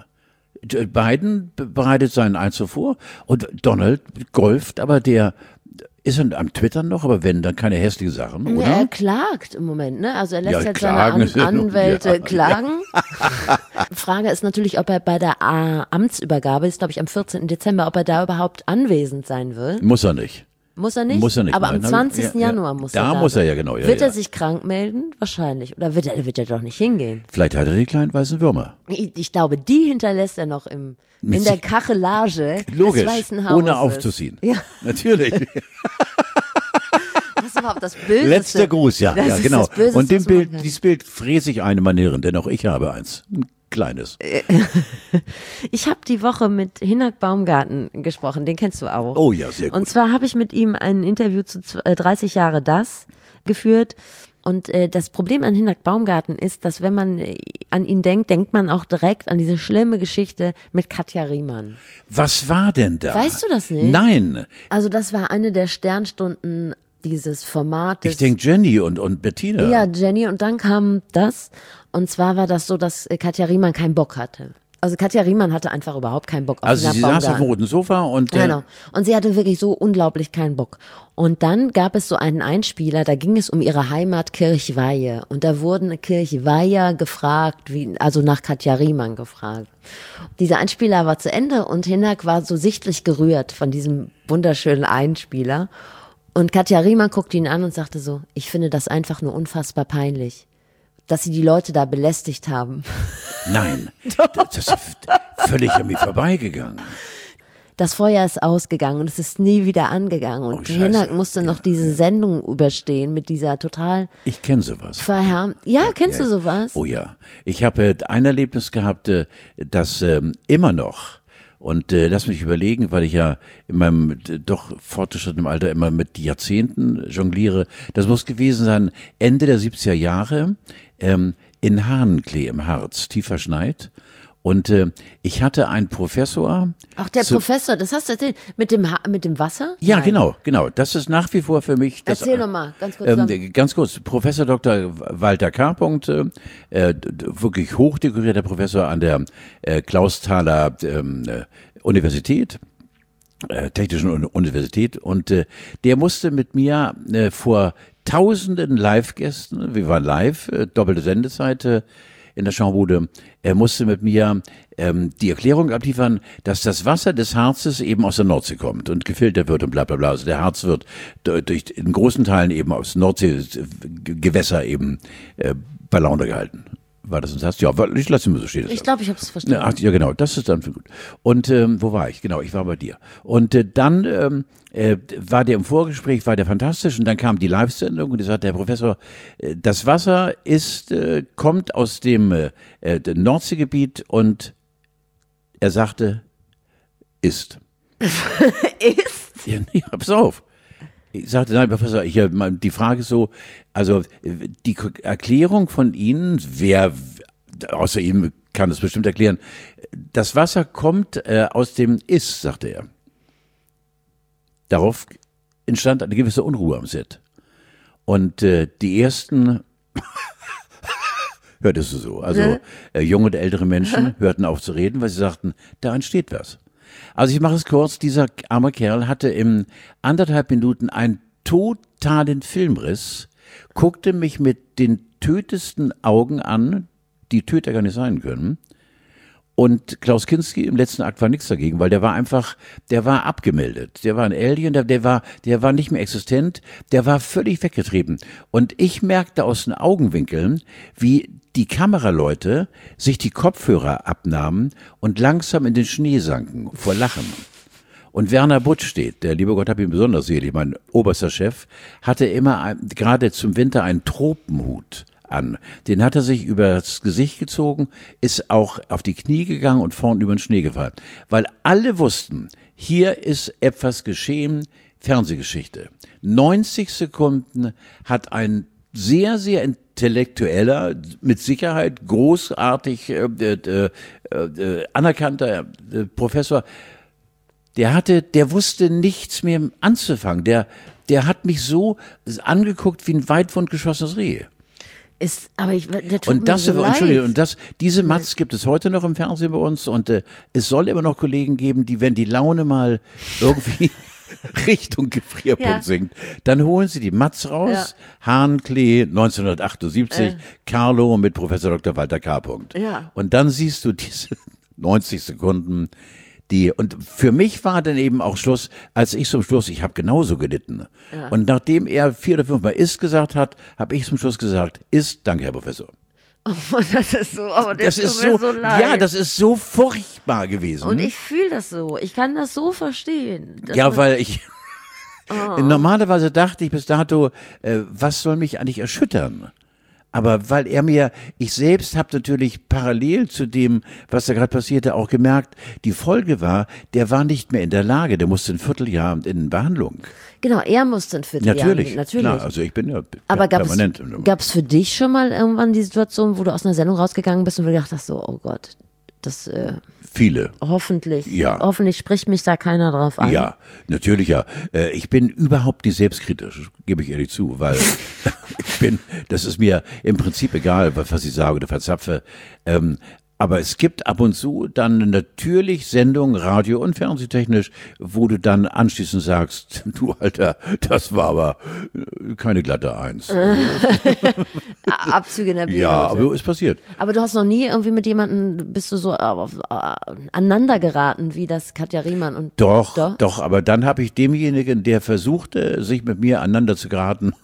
Biden bereitet seinen Einzug vor und Donald golft, aber der ist am Twittern noch, aber wenn, dann keine hässlichen Sachen, Ja, oder? er klagt im Moment, ne? Also er lässt Ja, jetzt klagen seine ist ja noch- Anwälte ja. klagen. Frage ist natürlich, ob er bei der Amtsübergabe, ist glaube ich am 14. Dezember, ob er da überhaupt anwesend sein wird. Muss er nicht. Muss er nicht? Muss er nicht, Aber nein. am 20. Ja, ja. Januar muss Da er da muss er sein. ja, genau, ja, Wird ja. er sich krank melden? Wahrscheinlich. Oder wird er doch nicht hingehen? Vielleicht hat er die kleinen weißen Würmer. Ich glaube, die hinterlässt er noch in Mit der sich- Kachelage Logisch, des Weißen Hauses. ohne aufzuziehen. Ja, Natürlich. das ist überhaupt das Böseste. Letzter Gruß, ja, Das ja, ist genau. das Böseste, Und dem was man Bild, kann. dieses Bild fräse ich eine Manieren, denn auch ich habe eins. Ein kleines. Ich habe die Woche mit Hinak Baumgarten gesprochen, den kennst du auch. Oh ja, sehr gut. Und zwar habe ich mit ihm ein Interview zu 30 Jahre das geführt. Und das Problem an Hinak Baumgarten ist, dass wenn man an ihn denkt, denkt man auch direkt an diese schlimme Geschichte mit Katja Riemann. Was war denn da? Weißt du das nicht? Nein. Also das war eine der Sternstunden dieses Formates. Ich denke Jenny und Bettina. Ja, Jenny, und dann kam das. Und zwar war das so, dass Katja Riemann keinen Bock hatte. Also Katja Riemann hatte einfach überhaupt keinen Bock auf Also Hinak sie saß auf Baumgarten. dem roten Sofa und Genau. Und sie hatte wirklich so unglaublich keinen Bock. Und dann gab es so einen Einspieler, da ging es um ihre Heimat Kirchweihe. Und da wurden Kirchweiher gefragt, also nach Katja Riemann gefragt. Dieser Einspieler war zu Ende und Hinak war so sichtlich gerührt von diesem wunderschönen Einspieler. Und Katja Riemann guckte ihn an und sagte so, ich finde das einfach nur unfassbar peinlich, dass sie die Leute da belästigt haben. nein. Das ist völlig an mir vorbeigegangen. Das Feuer ist ausgegangen und es ist nie wieder angegangen. Und Scheiße. Hinak musste noch diese Sendung überstehen mit dieser total Ich kenne sowas. verhärmten. Ja, kennst du sowas? Oh ja. Ich habe ein Erlebnis gehabt, das immer noch, Und lass mich überlegen, weil ich ja in meinem doch fortgeschrittenen Alter immer mit Jahrzehnten jongliere. Das muss gewesen sein Ende der 70er Jahre in Hahnklee im Harz, tief verschneit. Und ich hatte einen Professor. Auch der Professor, das hast du erzählt, mit dem Wasser? Ja, Nein. genau. Das ist nach wie vor für mich. Erzähl nochmal, ganz kurz. Ganz kurz, Professor Dr. Walter K. Wirklich hochdekorierter Professor an der Klausthaler Universität. Technischen Universität, und der musste mit mir vor tausenden Live-Gästen, wir waren live, doppelte Sendezeit in der Schaubude, er musste mit mir die Erklärung abliefern, dass das Wasser des Harzes eben aus der Nordsee kommt und gefiltert wird und bla bla bla. Also der Harz wird durch in großen Teilen eben aus Nordseegewässer eben bei Laune gehalten. War das ein Satz? Ja, ich lasse ihn mal so stehen. Ich glaube, ich habe es verstanden. Ja, genau, das ist dann gut. Und wo war ich? Genau, ich war bei dir. Und dann war der im Vorgespräch, war der fantastisch, und dann kam die Live-Sendung und die sagte, Herr Professor, das Wasser kommt aus dem Nordseegebiet, und er sagte, ist. Ist? Ja, nee, pass auf. Ich sagte, nein, Professor, die Frage ist so, also die Erklärung von Ihnen, wer außer Ihnen kann es bestimmt erklären, das Wasser kommt aus dem Ist, sagte er. Darauf entstand eine gewisse Unruhe am Set. Und die ersten, hörtest du so, also junge und ältere Menschen hörten auf zu reden, weil sie sagten, da entsteht was. Also ich mache es kurz, dieser arme Kerl hatte in 1,5 Minuten einen totalen Filmriss, guckte mich mit den tötesten Augen an, die Töter gar nicht sein können. Und Klaus Kinski im letzten Akt war nichts dagegen, weil der war abgemeldet. Der war ein Alien, der war nicht mehr existent, der war völlig weggetrieben. Und ich merkte aus den Augenwinkeln, wie die Kameraleute sich die Kopfhörer abnahmen und langsam in den Schnee sanken vor Lachen. Und Werner Butz steht, der liebe Gott hab ihn besonders selig, mein oberster Chef, hatte immer gerade zum Winter einen Tropenhut an. Den hat er sich übers Gesicht gezogen, ist auch auf die Knie gegangen und vorn über den Schnee gefallen. Weil alle wussten, hier ist etwas geschehen, Fernsehgeschichte. 90 Sekunden hat ein sehr, sehr intellektueller, mit Sicherheit großartig anerkannter Professor, der wusste nichts mehr anzufangen. Der hat mich so angeguckt wie ein weit wundgeschossenes Reh. Der tut mir so leid. Entschuldigung, und diese Matz gibt es heute noch im Fernsehen bei uns, und es soll immer noch Kollegen geben, die, wenn die Laune mal irgendwie Richtung Gefrierpunkt sinkt, dann holen sie die Matz raus, Hahnklee 1978, Carlo mit Professor Dr. Walter K. Ja. Und dann siehst du diese 90 Sekunden, und für mich war dann eben auch Schluss, als ich zum Schluss, ich habe genauso gelitten. Ja. Und nachdem er 4 oder 5 Mal ist gesagt hat, habe ich zum Schluss gesagt, ist, danke Herr Professor. Oh, das ist so, aber das ist mir so leid. Ja, das ist so furchtbar gewesen. Und ich fühle das so, ich kann das so verstehen. Ja, weil ich, normalerweise dachte ich bis dato, was soll mich eigentlich erschüttern? Aber weil ich selbst habe natürlich parallel zu dem, was da gerade passierte, auch gemerkt, die Folge war, der war nicht mehr in der Lage, der musste ein Vierteljahr in Behandlung. Genau, er musste ein Vierteljahr. Natürlich. Klar, also ich bin ja aber permanent. Gab es für dich schon mal irgendwann die Situation, wo du aus einer Sendung rausgegangen bist und du gedacht hast, so, oh Gott, das viele. Hoffentlich. Ja. Hoffentlich spricht mich da keiner drauf an. Ja, natürlich ja. Ich bin überhaupt nicht selbstkritisch, gebe ich ehrlich zu, weil das ist mir im Prinzip egal, was ich sage oder verzapfe. Aber es gibt ab und zu dann natürlich Sendungen, Radio- und Fernsehtechnisch, wo du dann anschließend sagst, du Alter, das war aber keine glatte Eins. Abzüge in der Bilanz. Ja, aber ist passiert. Aber du hast noch nie irgendwie mit jemandem, bist du so aneinander geraten, wie das Katja Riemann und Doch, aber dann habe ich demjenigen, der versuchte, sich mit mir aneinander zu geraten,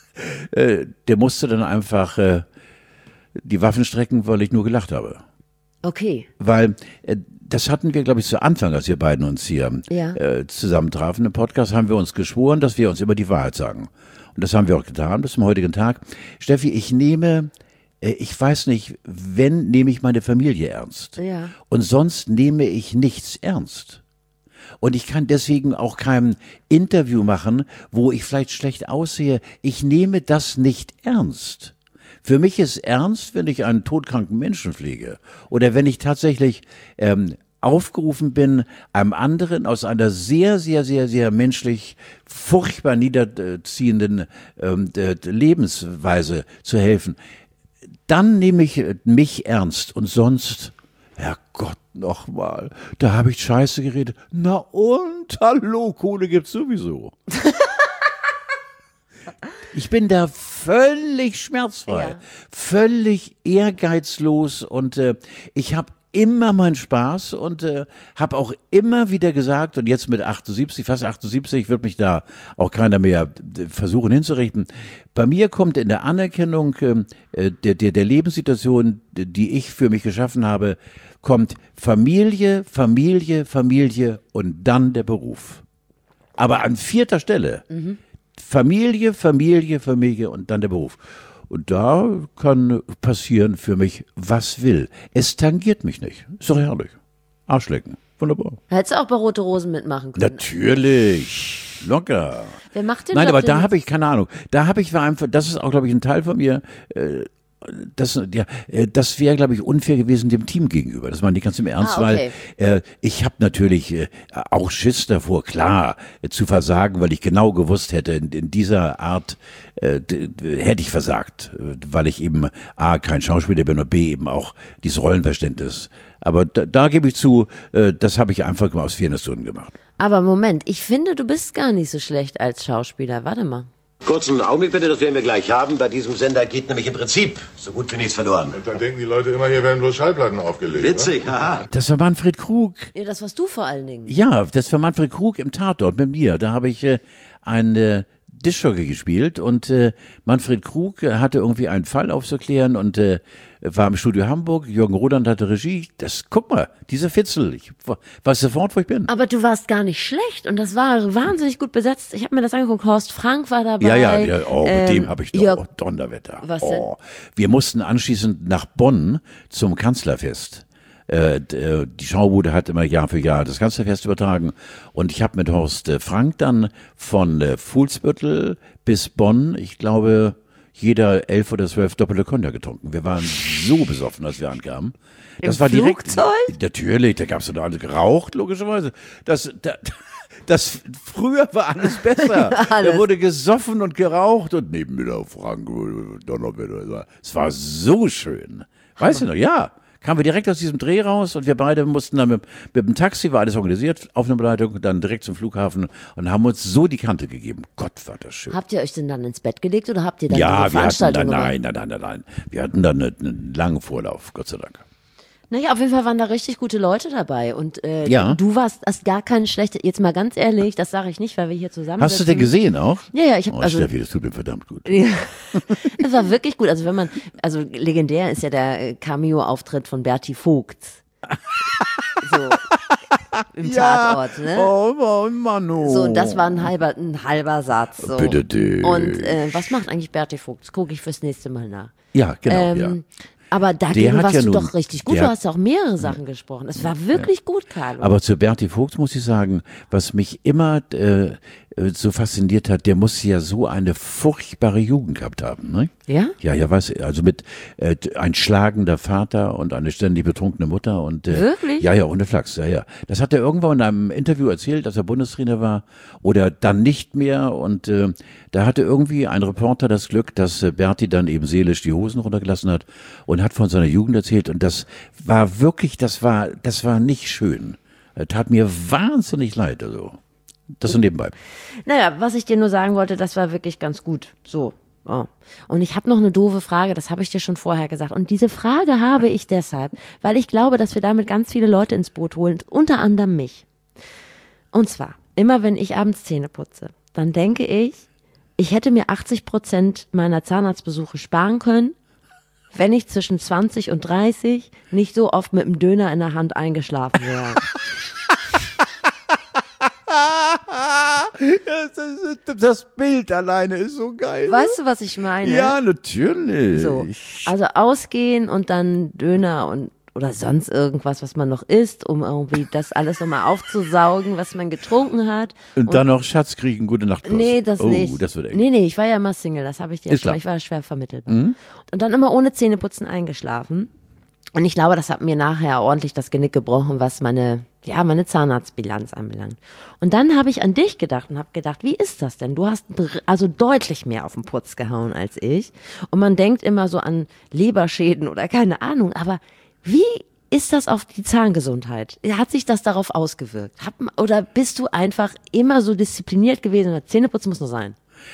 der musste dann einfach die Waffen strecken, weil ich nur gelacht habe. Okay. Weil das hatten wir, glaube ich, zu Anfang, als wir beiden uns hier zusammentrafen im Podcast, haben wir uns geschworen, dass wir uns immer die Wahrheit sagen. Und das haben wir auch getan bis zum heutigen Tag. Steffi, ich nehme ich weiß nicht, wenn nehme ich meine Familie ernst. Ja. Und sonst nehme ich nichts ernst. Und ich kann deswegen auch kein Interview machen, wo ich vielleicht schlecht aussehe. Ich nehme das nicht ernst. Für mich ist ernst, wenn ich einen todkranken Menschen pflege oder wenn ich tatsächlich aufgerufen bin, einem anderen aus einer sehr, sehr, sehr, sehr menschlich furchtbar niederziehenden Lebensweise zu helfen. Dann nehme ich mich ernst und sonst, Herrgott, nochmal, da habe ich Scheiße geredet. Na und, hallo, Kohle gibt's sowieso. Ich bin da völlig schmerzfrei, völlig ehrgeizlos und ich habe immer meinen Spaß und habe auch immer wieder gesagt, und jetzt mit 78, fast 78, wird mich da auch keiner mehr versuchen hinzurichten. Bei mir kommt in der Anerkennung der Lebenssituation, die ich für mich geschaffen habe, kommt Familie, Familie, Familie und dann der Beruf. Aber an 4. Stelle. Familie, Familie, Familie und dann der Beruf. Und da kann passieren für mich, was will. Es tangiert mich nicht. Ist doch herrlich. Arschlecken. Wunderbar. Hättest du auch bei Rote Rosen mitmachen können. Natürlich. Locker. Wer macht den Nein, Job aber denn da jetzt? habe ich keine Ahnung. Da habe ich war einfach, das ist auch, glaube ich, ein Teil von mir, das wäre, glaube ich, unfair gewesen dem Team gegenüber. Das meine ich ganz im Ernst, okay. weil ich habe natürlich auch Schiss davor, klar, zu versagen, weil ich genau gewusst hätte, in dieser Art hätte ich versagt, weil ich eben A, kein Schauspieler bin und B, eben auch dieses Rollenverständnis. Aber da gebe ich zu, das habe ich einfach aus Fairness gemacht. Aber Moment, ich finde, du bist gar nicht so schlecht als Schauspieler. Warte mal. Kurzen Augenblick bitte, das werden wir gleich haben. Bei diesem Sender geht nämlich im Prinzip so gut wie nichts verloren. Und dann denken die Leute immer, hier werden bloß Schallplatten aufgelegt. Witzig, haha. Das war Manfred Krug. Ja, das warst du vor allen Dingen. Ja, das war Manfred Krug im Tatort mit mir. Da habe ich einen Diskjockey gespielt und Manfred Krug hatte irgendwie einen Fall aufzuklären und war im Studio Hamburg. Jürgen Rodand hatte Regie. Guck mal, dieser Fitzel. Ich weiß sofort, wo ich bin. Aber du warst gar nicht schlecht und das war wahnsinnig gut besetzt. Ich habe mir das angeguckt. Horst Frank war dabei. Ja, mit dem habe ich doch Jörg, Donnerwetter. Was denn? Wir mussten anschließend nach Bonn zum Kanzlerfest. Die Schaubude hat immer Jahr für Jahr das Kanzlerfest übertragen und ich habe mit Horst Frank dann von Fuhlsbüttel bis Bonn, ich glaube, jeder 11 oder 12 doppelte Cognac getrunken. Wir waren so besoffen, als wir ankamen. Das Im war direkt. Flugzeug? Natürlich, da gab's dann alles geraucht, logischerweise. Das früher war alles besser. Da wurde gesoffen und geraucht und neben mir der Frank Donnerwetter. Es war so schön. Weißt du noch? Ja. Kamen wir direkt aus diesem Dreh raus und wir beide mussten dann mit dem Taxi, war alles organisiert, Aufnahmeleitung, dann direkt zum Flughafen und haben uns so die Kante gegeben. Gott, war das schön. Habt ihr euch denn dann ins Bett gelegt oder habt ihr dann Ja, die wir hatten Veranstaltung dann, gemacht? nein. Wir hatten dann einen langen Vorlauf, Gott sei Dank. Naja, auf jeden Fall waren da richtig gute Leute dabei und Ja. du hast gar keine schlechte, jetzt mal ganz ehrlich, das sage ich nicht, weil wir hier zusammen Hast du den gesehen auch? Ja, ich habe Oh, also Steffi, das tut mir verdammt gut. es war wirklich gut. Also also legendär ist ja der Cameo-Auftritt von Berti Vogt. So im Tatort, ne? Oh, Manu. So, und das war ein halber Satz. So. Bitte dich. Und was macht eigentlich Berti Vogt? Das gucke ich fürs nächste Mal nach. Ja, genau, ja. Aber dagegen hat warst ja du nun- doch richtig gut. der Du hat- hast ja auch mehrere Sachen gesprochen. Es war wirklich gut, Carlo. Aber zu Berti Vogt muss ich sagen, was mich immer so fasziniert hat, der muss ja so eine furchtbare Jugend gehabt haben, ne? Ja? Ja, weiß ich. Also mit ein schlagender Vater und eine ständig betrunkene Mutter und Wirklich? Ja, ohne Flachs, ja. Das hat er irgendwann in einem Interview erzählt, als er Bundestrainer war oder dann nicht mehr und da hatte irgendwie ein Reporter das Glück, dass Berti dann eben seelisch die Hosen runtergelassen hat und hat von seiner Jugend erzählt und das war wirklich, das war nicht schön. Tat mir wahnsinnig leid, also. Das so nebenbei. Naja, was ich dir nur sagen wollte, das war wirklich ganz gut. So. Oh. Und ich habe noch eine doofe Frage, das habe ich dir schon vorher gesagt. Und diese Frage habe ich deshalb, weil ich glaube, dass wir damit ganz viele Leute ins Boot holen, unter anderem mich. Und zwar, immer wenn ich abends Zähne putze, dann denke ich hätte mir 80% meiner Zahnarztbesuche sparen können, wenn ich zwischen 20 und 30 nicht so oft mit dem Döner in der Hand eingeschlafen wäre. Das Bild alleine ist so geil. Weißt du, was ich meine? Ja, natürlich. So. Also ausgehen und dann Döner und oder sonst irgendwas, was man noch isst, um irgendwie das alles nochmal aufzusaugen, was man getrunken hat. Und dann noch Schatz kriegen, gute Nacht. Nee, das nicht. Das wird eng. Nee, ich war ja immer Single, das habe ich dir Ist schon. klar. Ich war schwer vermittelbar. Und dann immer ohne Zähneputzen eingeschlafen. Und ich glaube, das hat mir nachher ordentlich das Genick gebrochen, was meine Zahnarztbilanz anbelangt. Und dann habe ich an dich gedacht und habe gedacht, wie ist das denn? Du hast also deutlich mehr auf den Putz gehauen als ich. Und man denkt immer so an Leberschäden oder keine Ahnung. Aber wie ist das auf die Zahngesundheit? Hat sich das darauf ausgewirkt? Oder bist du einfach immer so diszipliniert gewesen? Zähneputzen muss nur sein.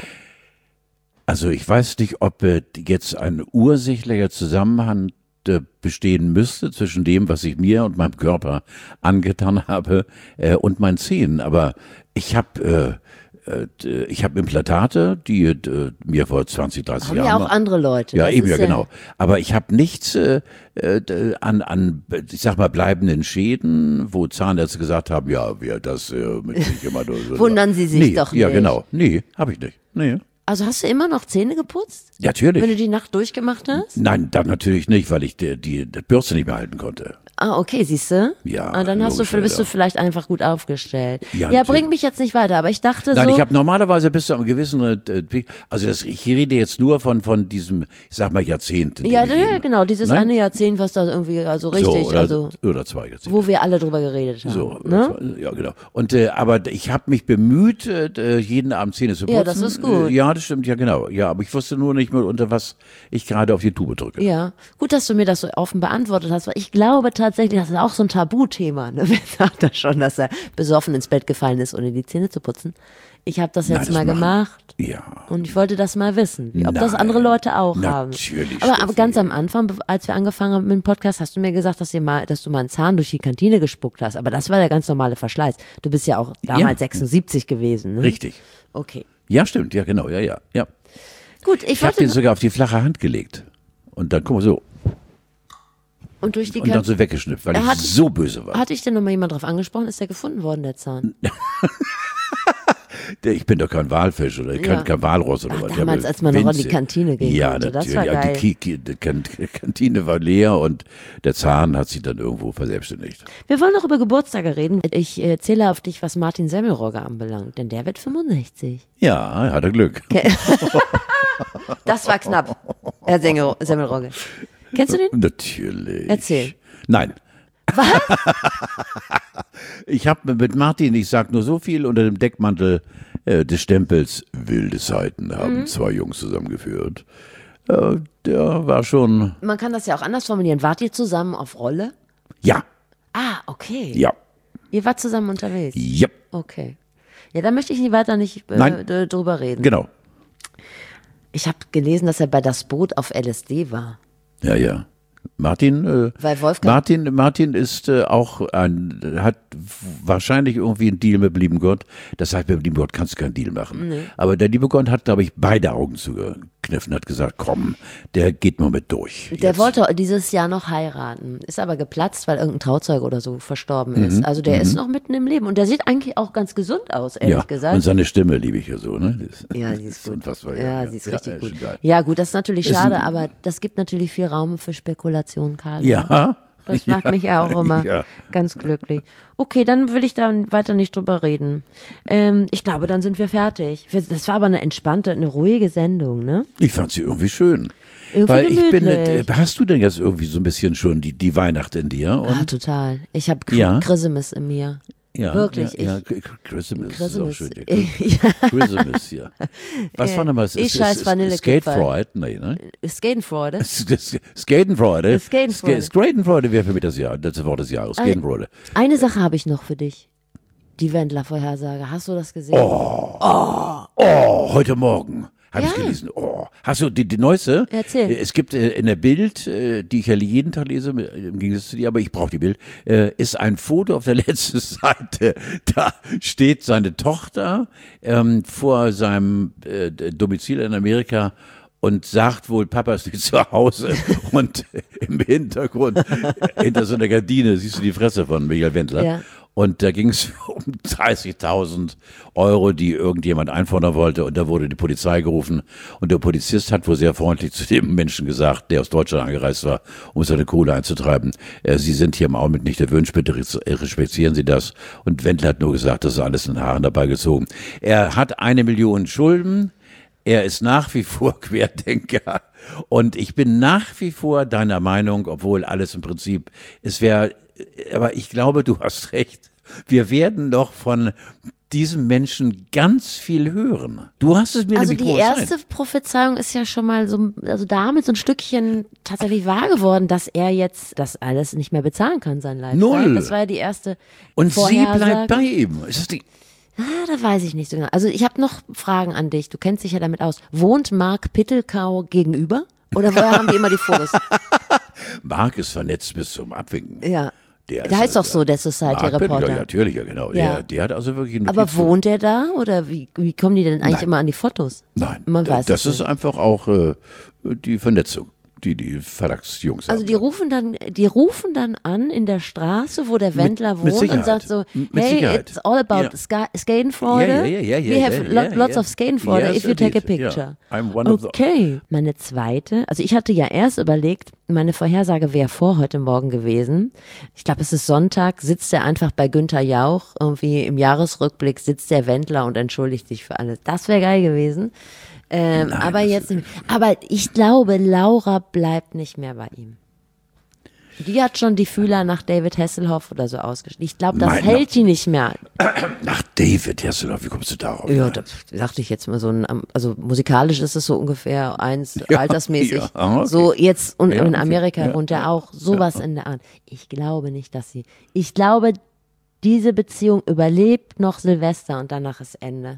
Also ich weiß nicht, ob jetzt ein ursächlicher Zusammenhang bestehen müsste zwischen dem, was ich mir und meinem Körper angetan habe und meinen Zähnen. Aber ich habe Implantate, die mir vor 20, 30 Haben Jahren... ja auch andere Leute. Ja, Das eben, ist ja, genau. Aber ich habe nichts an, ich sag mal, bleibenden Schäden, wo Zahnärzte gesagt haben, ja, wir das mit sich immer so. Wundern Sie sich doch Ja, nicht. genau. Nee, habe ich nicht. Nee. Also hast du immer noch Zähne geputzt? Natürlich. Wenn du die Nacht durchgemacht hast? Nein, dann natürlich nicht, weil ich die Bürste nicht mehr halten konnte. Ah, okay, siehst du? Ja, Dann bist du logisch, ja. vielleicht einfach gut aufgestellt. Ja, Ja, natürlich. bringt mich jetzt nicht weiter, aber ich dachte Nein, so. ich habe normalerweise bis zu einem gewissen, ich rede jetzt nur von diesem, ich sag mal, Jahrzehnt. in dem Ja, ich lebe. genau, dieses Nein? eine Jahrzehnt, was da irgendwie, also richtig, oder 2 Jahrzehnte. wo wir alle drüber geredet haben. So, Ne? ja, genau. Und aber ich habe mich bemüht, jeden Abend Zähne zu putzen. Ja, das ist gut. Ja, das stimmt, ja genau. Ja, aber ich wusste nur nicht mehr, unter was ich gerade auf die Tube drücke. Ja, gut, dass du mir das so offen beantwortet hast, weil ich glaube tatsächlich, das ist auch so ein Tabuthema. Ne? Wer sagt das schon, dass er besoffen ins Bett gefallen ist, ohne die Zähne zu putzen? Ich habe das jetzt Nein, das mal machen- gemacht. Ja. Und ich wollte das mal wissen, ob das Nein, andere Leute auch haben. natürlich, Aber Steffi. ganz am Anfang, als wir angefangen haben mit dem Podcast, hast du mir gesagt, dass du mal einen Zahn durch die Kantine gespuckt hast. Aber das war der ganz normale Verschleiß. Du bist ja auch damals 76 gewesen. Ne? Richtig. Okay. Ja, stimmt, ja, genau, ja. Gut, Ich habe den sogar auf die flache Hand gelegt. Und dann, guck mal so, und durch die und dann Kantine. so weggeschnippt, weil Er hat- ich so böse war. Hatte ich denn noch mal jemand drauf angesprochen? Ist der gefunden worden, der Zahn? Ich bin doch kein Walfisch oder Ja. kein Walross oder Ach, was. damals, Ich als man noch in die winzig. Kantine gehen Ja, konnte. Das natürlich. war Ja, geil. die Kantine war leer und der Zahn hat sich dann irgendwo verselbstständigt. Wir wollen noch über Geburtstage reden. Ich zähle auf dich, was Martin Semmelrogge anbelangt, denn der wird 65. Ja, hat er Glück. Das war knapp, Herr Semmelrogge. Kennst du den? Natürlich. Erzähl. Nein. Ich habe mit Martin, ich sag nur so viel, unter dem Deckmantel des Stempels wilde Zeiten haben 2 Jungs zusammengeführt. Der war schon, Man kann das ja auch anders formulieren. Wart ihr zusammen auf Rolle? ja, Okay. ja, Ihr wart zusammen unterwegs? ja, Okay. Ja, da möchte ich nicht weiter Nein. drüber reden. genau. Ich habe gelesen, dass er bei Das Boot auf LSD war. Ja. Martin, Weil Wolfgang- Martin ist auch hat wahrscheinlich irgendwie einen Deal mit dem lieben Gott. Das heißt, mit dem lieben Gott kannst du keinen Deal machen. Nee. Aber der liebe Gott hat, glaube ich, beide Augen zugekniffen, hat gesagt, komm, der geht nur mit durch. Der Jetzt. wollte dieses Jahr noch heiraten, ist aber geplatzt, weil irgendein Trauzeuge oder so verstorben ist. Also der ist noch mitten im Leben und der sieht eigentlich auch ganz gesund aus, ehrlich Ja, gesagt. und seine Stimme liebe ich ja so, ne? Ja, sie ist gut. unfassbar, Ja, sie ist richtig ist gut. schon geil. Ja, gut, das ist natürlich Ist schade, ein- aber das gibt natürlich viel Raum für Spekulation, Karl. Ja. Das macht mich ja auch immer Ja. ganz glücklich. Okay, dann will ich da weiter nicht drüber reden. Ich glaube, dann sind wir fertig. Das war aber eine entspannte, eine ruhige Sendung, ne? Ich fand sie irgendwie schön. Irgendwie Weil ich bin, gemütlich. hast du denn jetzt irgendwie so ein bisschen schon die Weihnacht in dir? Und Ah, total. Ich habe Ja. Christmas in mir. ja, wirklich, Ja, ich- Christmas ist auch Christmas. schön. Ja. Ja. Christmas, ja. Was war nochmal? Ich scheiß Vanillekipferl. Skatefreude? Nee, ne? Skatenfreude. Skatenfreude. Skatenfreude. Skatenfreude wäre für mich das Wort des Jahres. Skatenfreude. Eine Sache habe ich noch für dich. Die Wendler-Vorhersage. Hast du das gesehen? Oh, heute Morgen habe ich Ja. gelesen. Oh, hast du die neueste? Erzähl. Es gibt in der Bild, die ich ja jeden Tag lese, im Gegensatz zu dir, aber ich brauche die Bild, ist ein Foto auf der letzten Seite. Da steht seine Tochter vor seinem Domizil in Amerika und sagt wohl, Papa ist nicht zu Hause. Und im Hintergrund, hinter so einer Gardine, siehst du die Fresse von Michael Wendler. Ja. Und da ging es um 30.000 Euro, die irgendjemand einfordern wollte. Und da wurde die Polizei gerufen. Und der Polizist hat wohl sehr freundlich zu dem Menschen gesagt, der aus Deutschland angereist war, um seine Kohle einzutreiben. Sie sind hier im Augenblick nicht erwünscht, bitte respektieren Sie das. Und Wendler hat nur gesagt, das ist alles in den Haaren dabei gezogen. Er hat 1 Million Schulden. Er ist nach wie vor Querdenker. Und ich bin nach wie vor deiner Meinung, obwohl alles im Prinzip, aber ich glaube, du hast recht. Wir werden noch von diesem Menschen ganz viel hören. Du hast es mir Also nämlich die prophezeit. erste Prophezeiung ist ja schon mal so, also damit so ein Stückchen tatsächlich wahr geworden, dass er jetzt das alles nicht mehr bezahlen kann, sein Lifestyle. Null. Das war ja die erste Und sie Vorhersage. bleibt bei ihm. Ist das die? Da weiß ich nicht so genau. Also ich habe noch Fragen an dich. Du kennst dich ja damit aus. Wohnt Mark Pittelkau gegenüber? Oder woher haben die immer die Fotos? Marc ist vernetzt bis zum Abwinken. Ja. Der Der heißt doch so, der Society-Reporter. Ja, natürlich, ja, genau. Ja. Der hat also wirklich einen Aber wohnt er da? Oder wie kommen die denn eigentlich immer an die Fotos? Nein, Man weiß das es ist nicht. einfach auch die Vernetzung, die Verdachtsjungs Also haben. die rufen dann an in der Straße, wo der Wendler mit wohnt Sicherheit. und sagt so, Mit hey, Sicherheit. it's all about Schadenfreude. We have lots of Schadenfreude Yes, if you take a indeed. picture. Yeah. I'm one of the- Okay. Meine zweite, also ich hatte ja erst überlegt, meine Vorhersage wäre vor heute Morgen gewesen. Ich glaube, es ist Sonntag, sitzt er einfach bei Günther Jauch, irgendwie im Jahresrückblick sitzt der Wendler und entschuldigt sich für alles. Das wäre geil gewesen. Aber jetzt nicht. Aber ich glaube, Laura bleibt nicht mehr bei ihm. Die hat schon die Fühler nach David Hasselhoff oder so ausgeschnitten. Ich glaube, das Mein hält die nicht mehr. Nach David Hasselhoff, wie kommst du darauf? Ja, das dachte ich jetzt mal so. Also musikalisch ist es so ungefähr Ja, altersmäßig. ja, okay. So jetzt und Ja, in okay. Amerika Ja, wohnt er auch sowas in der Art. Ich glaube nicht, ich glaube, diese Beziehung überlebt noch Silvester und danach ist Ende.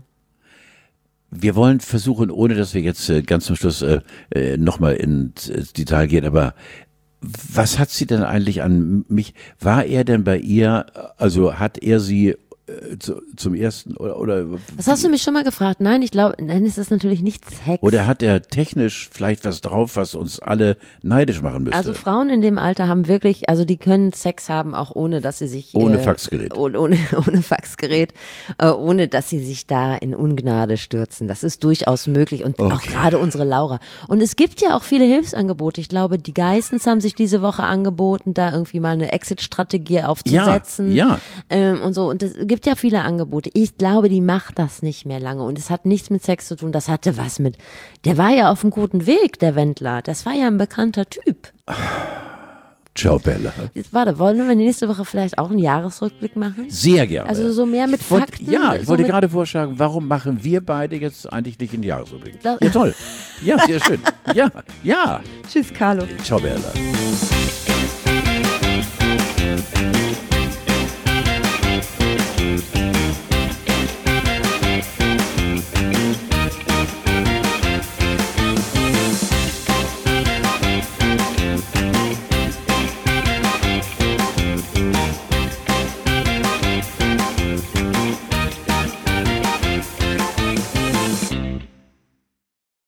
Wir wollen versuchen, ohne dass wir jetzt ganz zum Schluss nochmal ins Detail gehen, aber was hat sie denn eigentlich an mich? War er denn bei ihr, also hat er sie zum ersten oder Das hast du mich schon mal gefragt. Nein, ich glaube, nein, es ist natürlich nicht Sex. oder hat er technisch vielleicht was drauf, was uns alle neidisch machen müsste? Also Frauen in dem Alter haben wirklich, also die können Sex haben, auch ohne, dass sie sich... Ohne Faxgerät. Ohne Faxgerät, ohne dass sie sich da in Ungnade stürzen. Das ist durchaus möglich und auch gerade unsere Laura. Und es gibt ja auch viele Hilfsangebote. Ich glaube, die Geissens haben sich diese Woche angeboten, da irgendwie mal eine Exit-Strategie aufzusetzen. Ja. Und so. Und es gibt ja viele Angebote. Ich glaube, die macht das nicht mehr lange. Und es hat nichts mit Sex zu tun. Das hatte was mit... Der war ja auf einem guten Weg, der Wendler. Das war ja ein bekannter Typ. Ciao, Bella. Jetzt warte, wollen wir nächste Woche vielleicht auch einen Jahresrückblick machen? Sehr gerne. Also so mehr mit Fakten. Ja, ich so wollte mit- gerade vorschlagen, warum machen wir beide jetzt eigentlich nicht einen Jahresrückblick? Das- Ja, toll. Ja, sehr schön. Ja. Tschüss, Carlo. Ciao, Bella.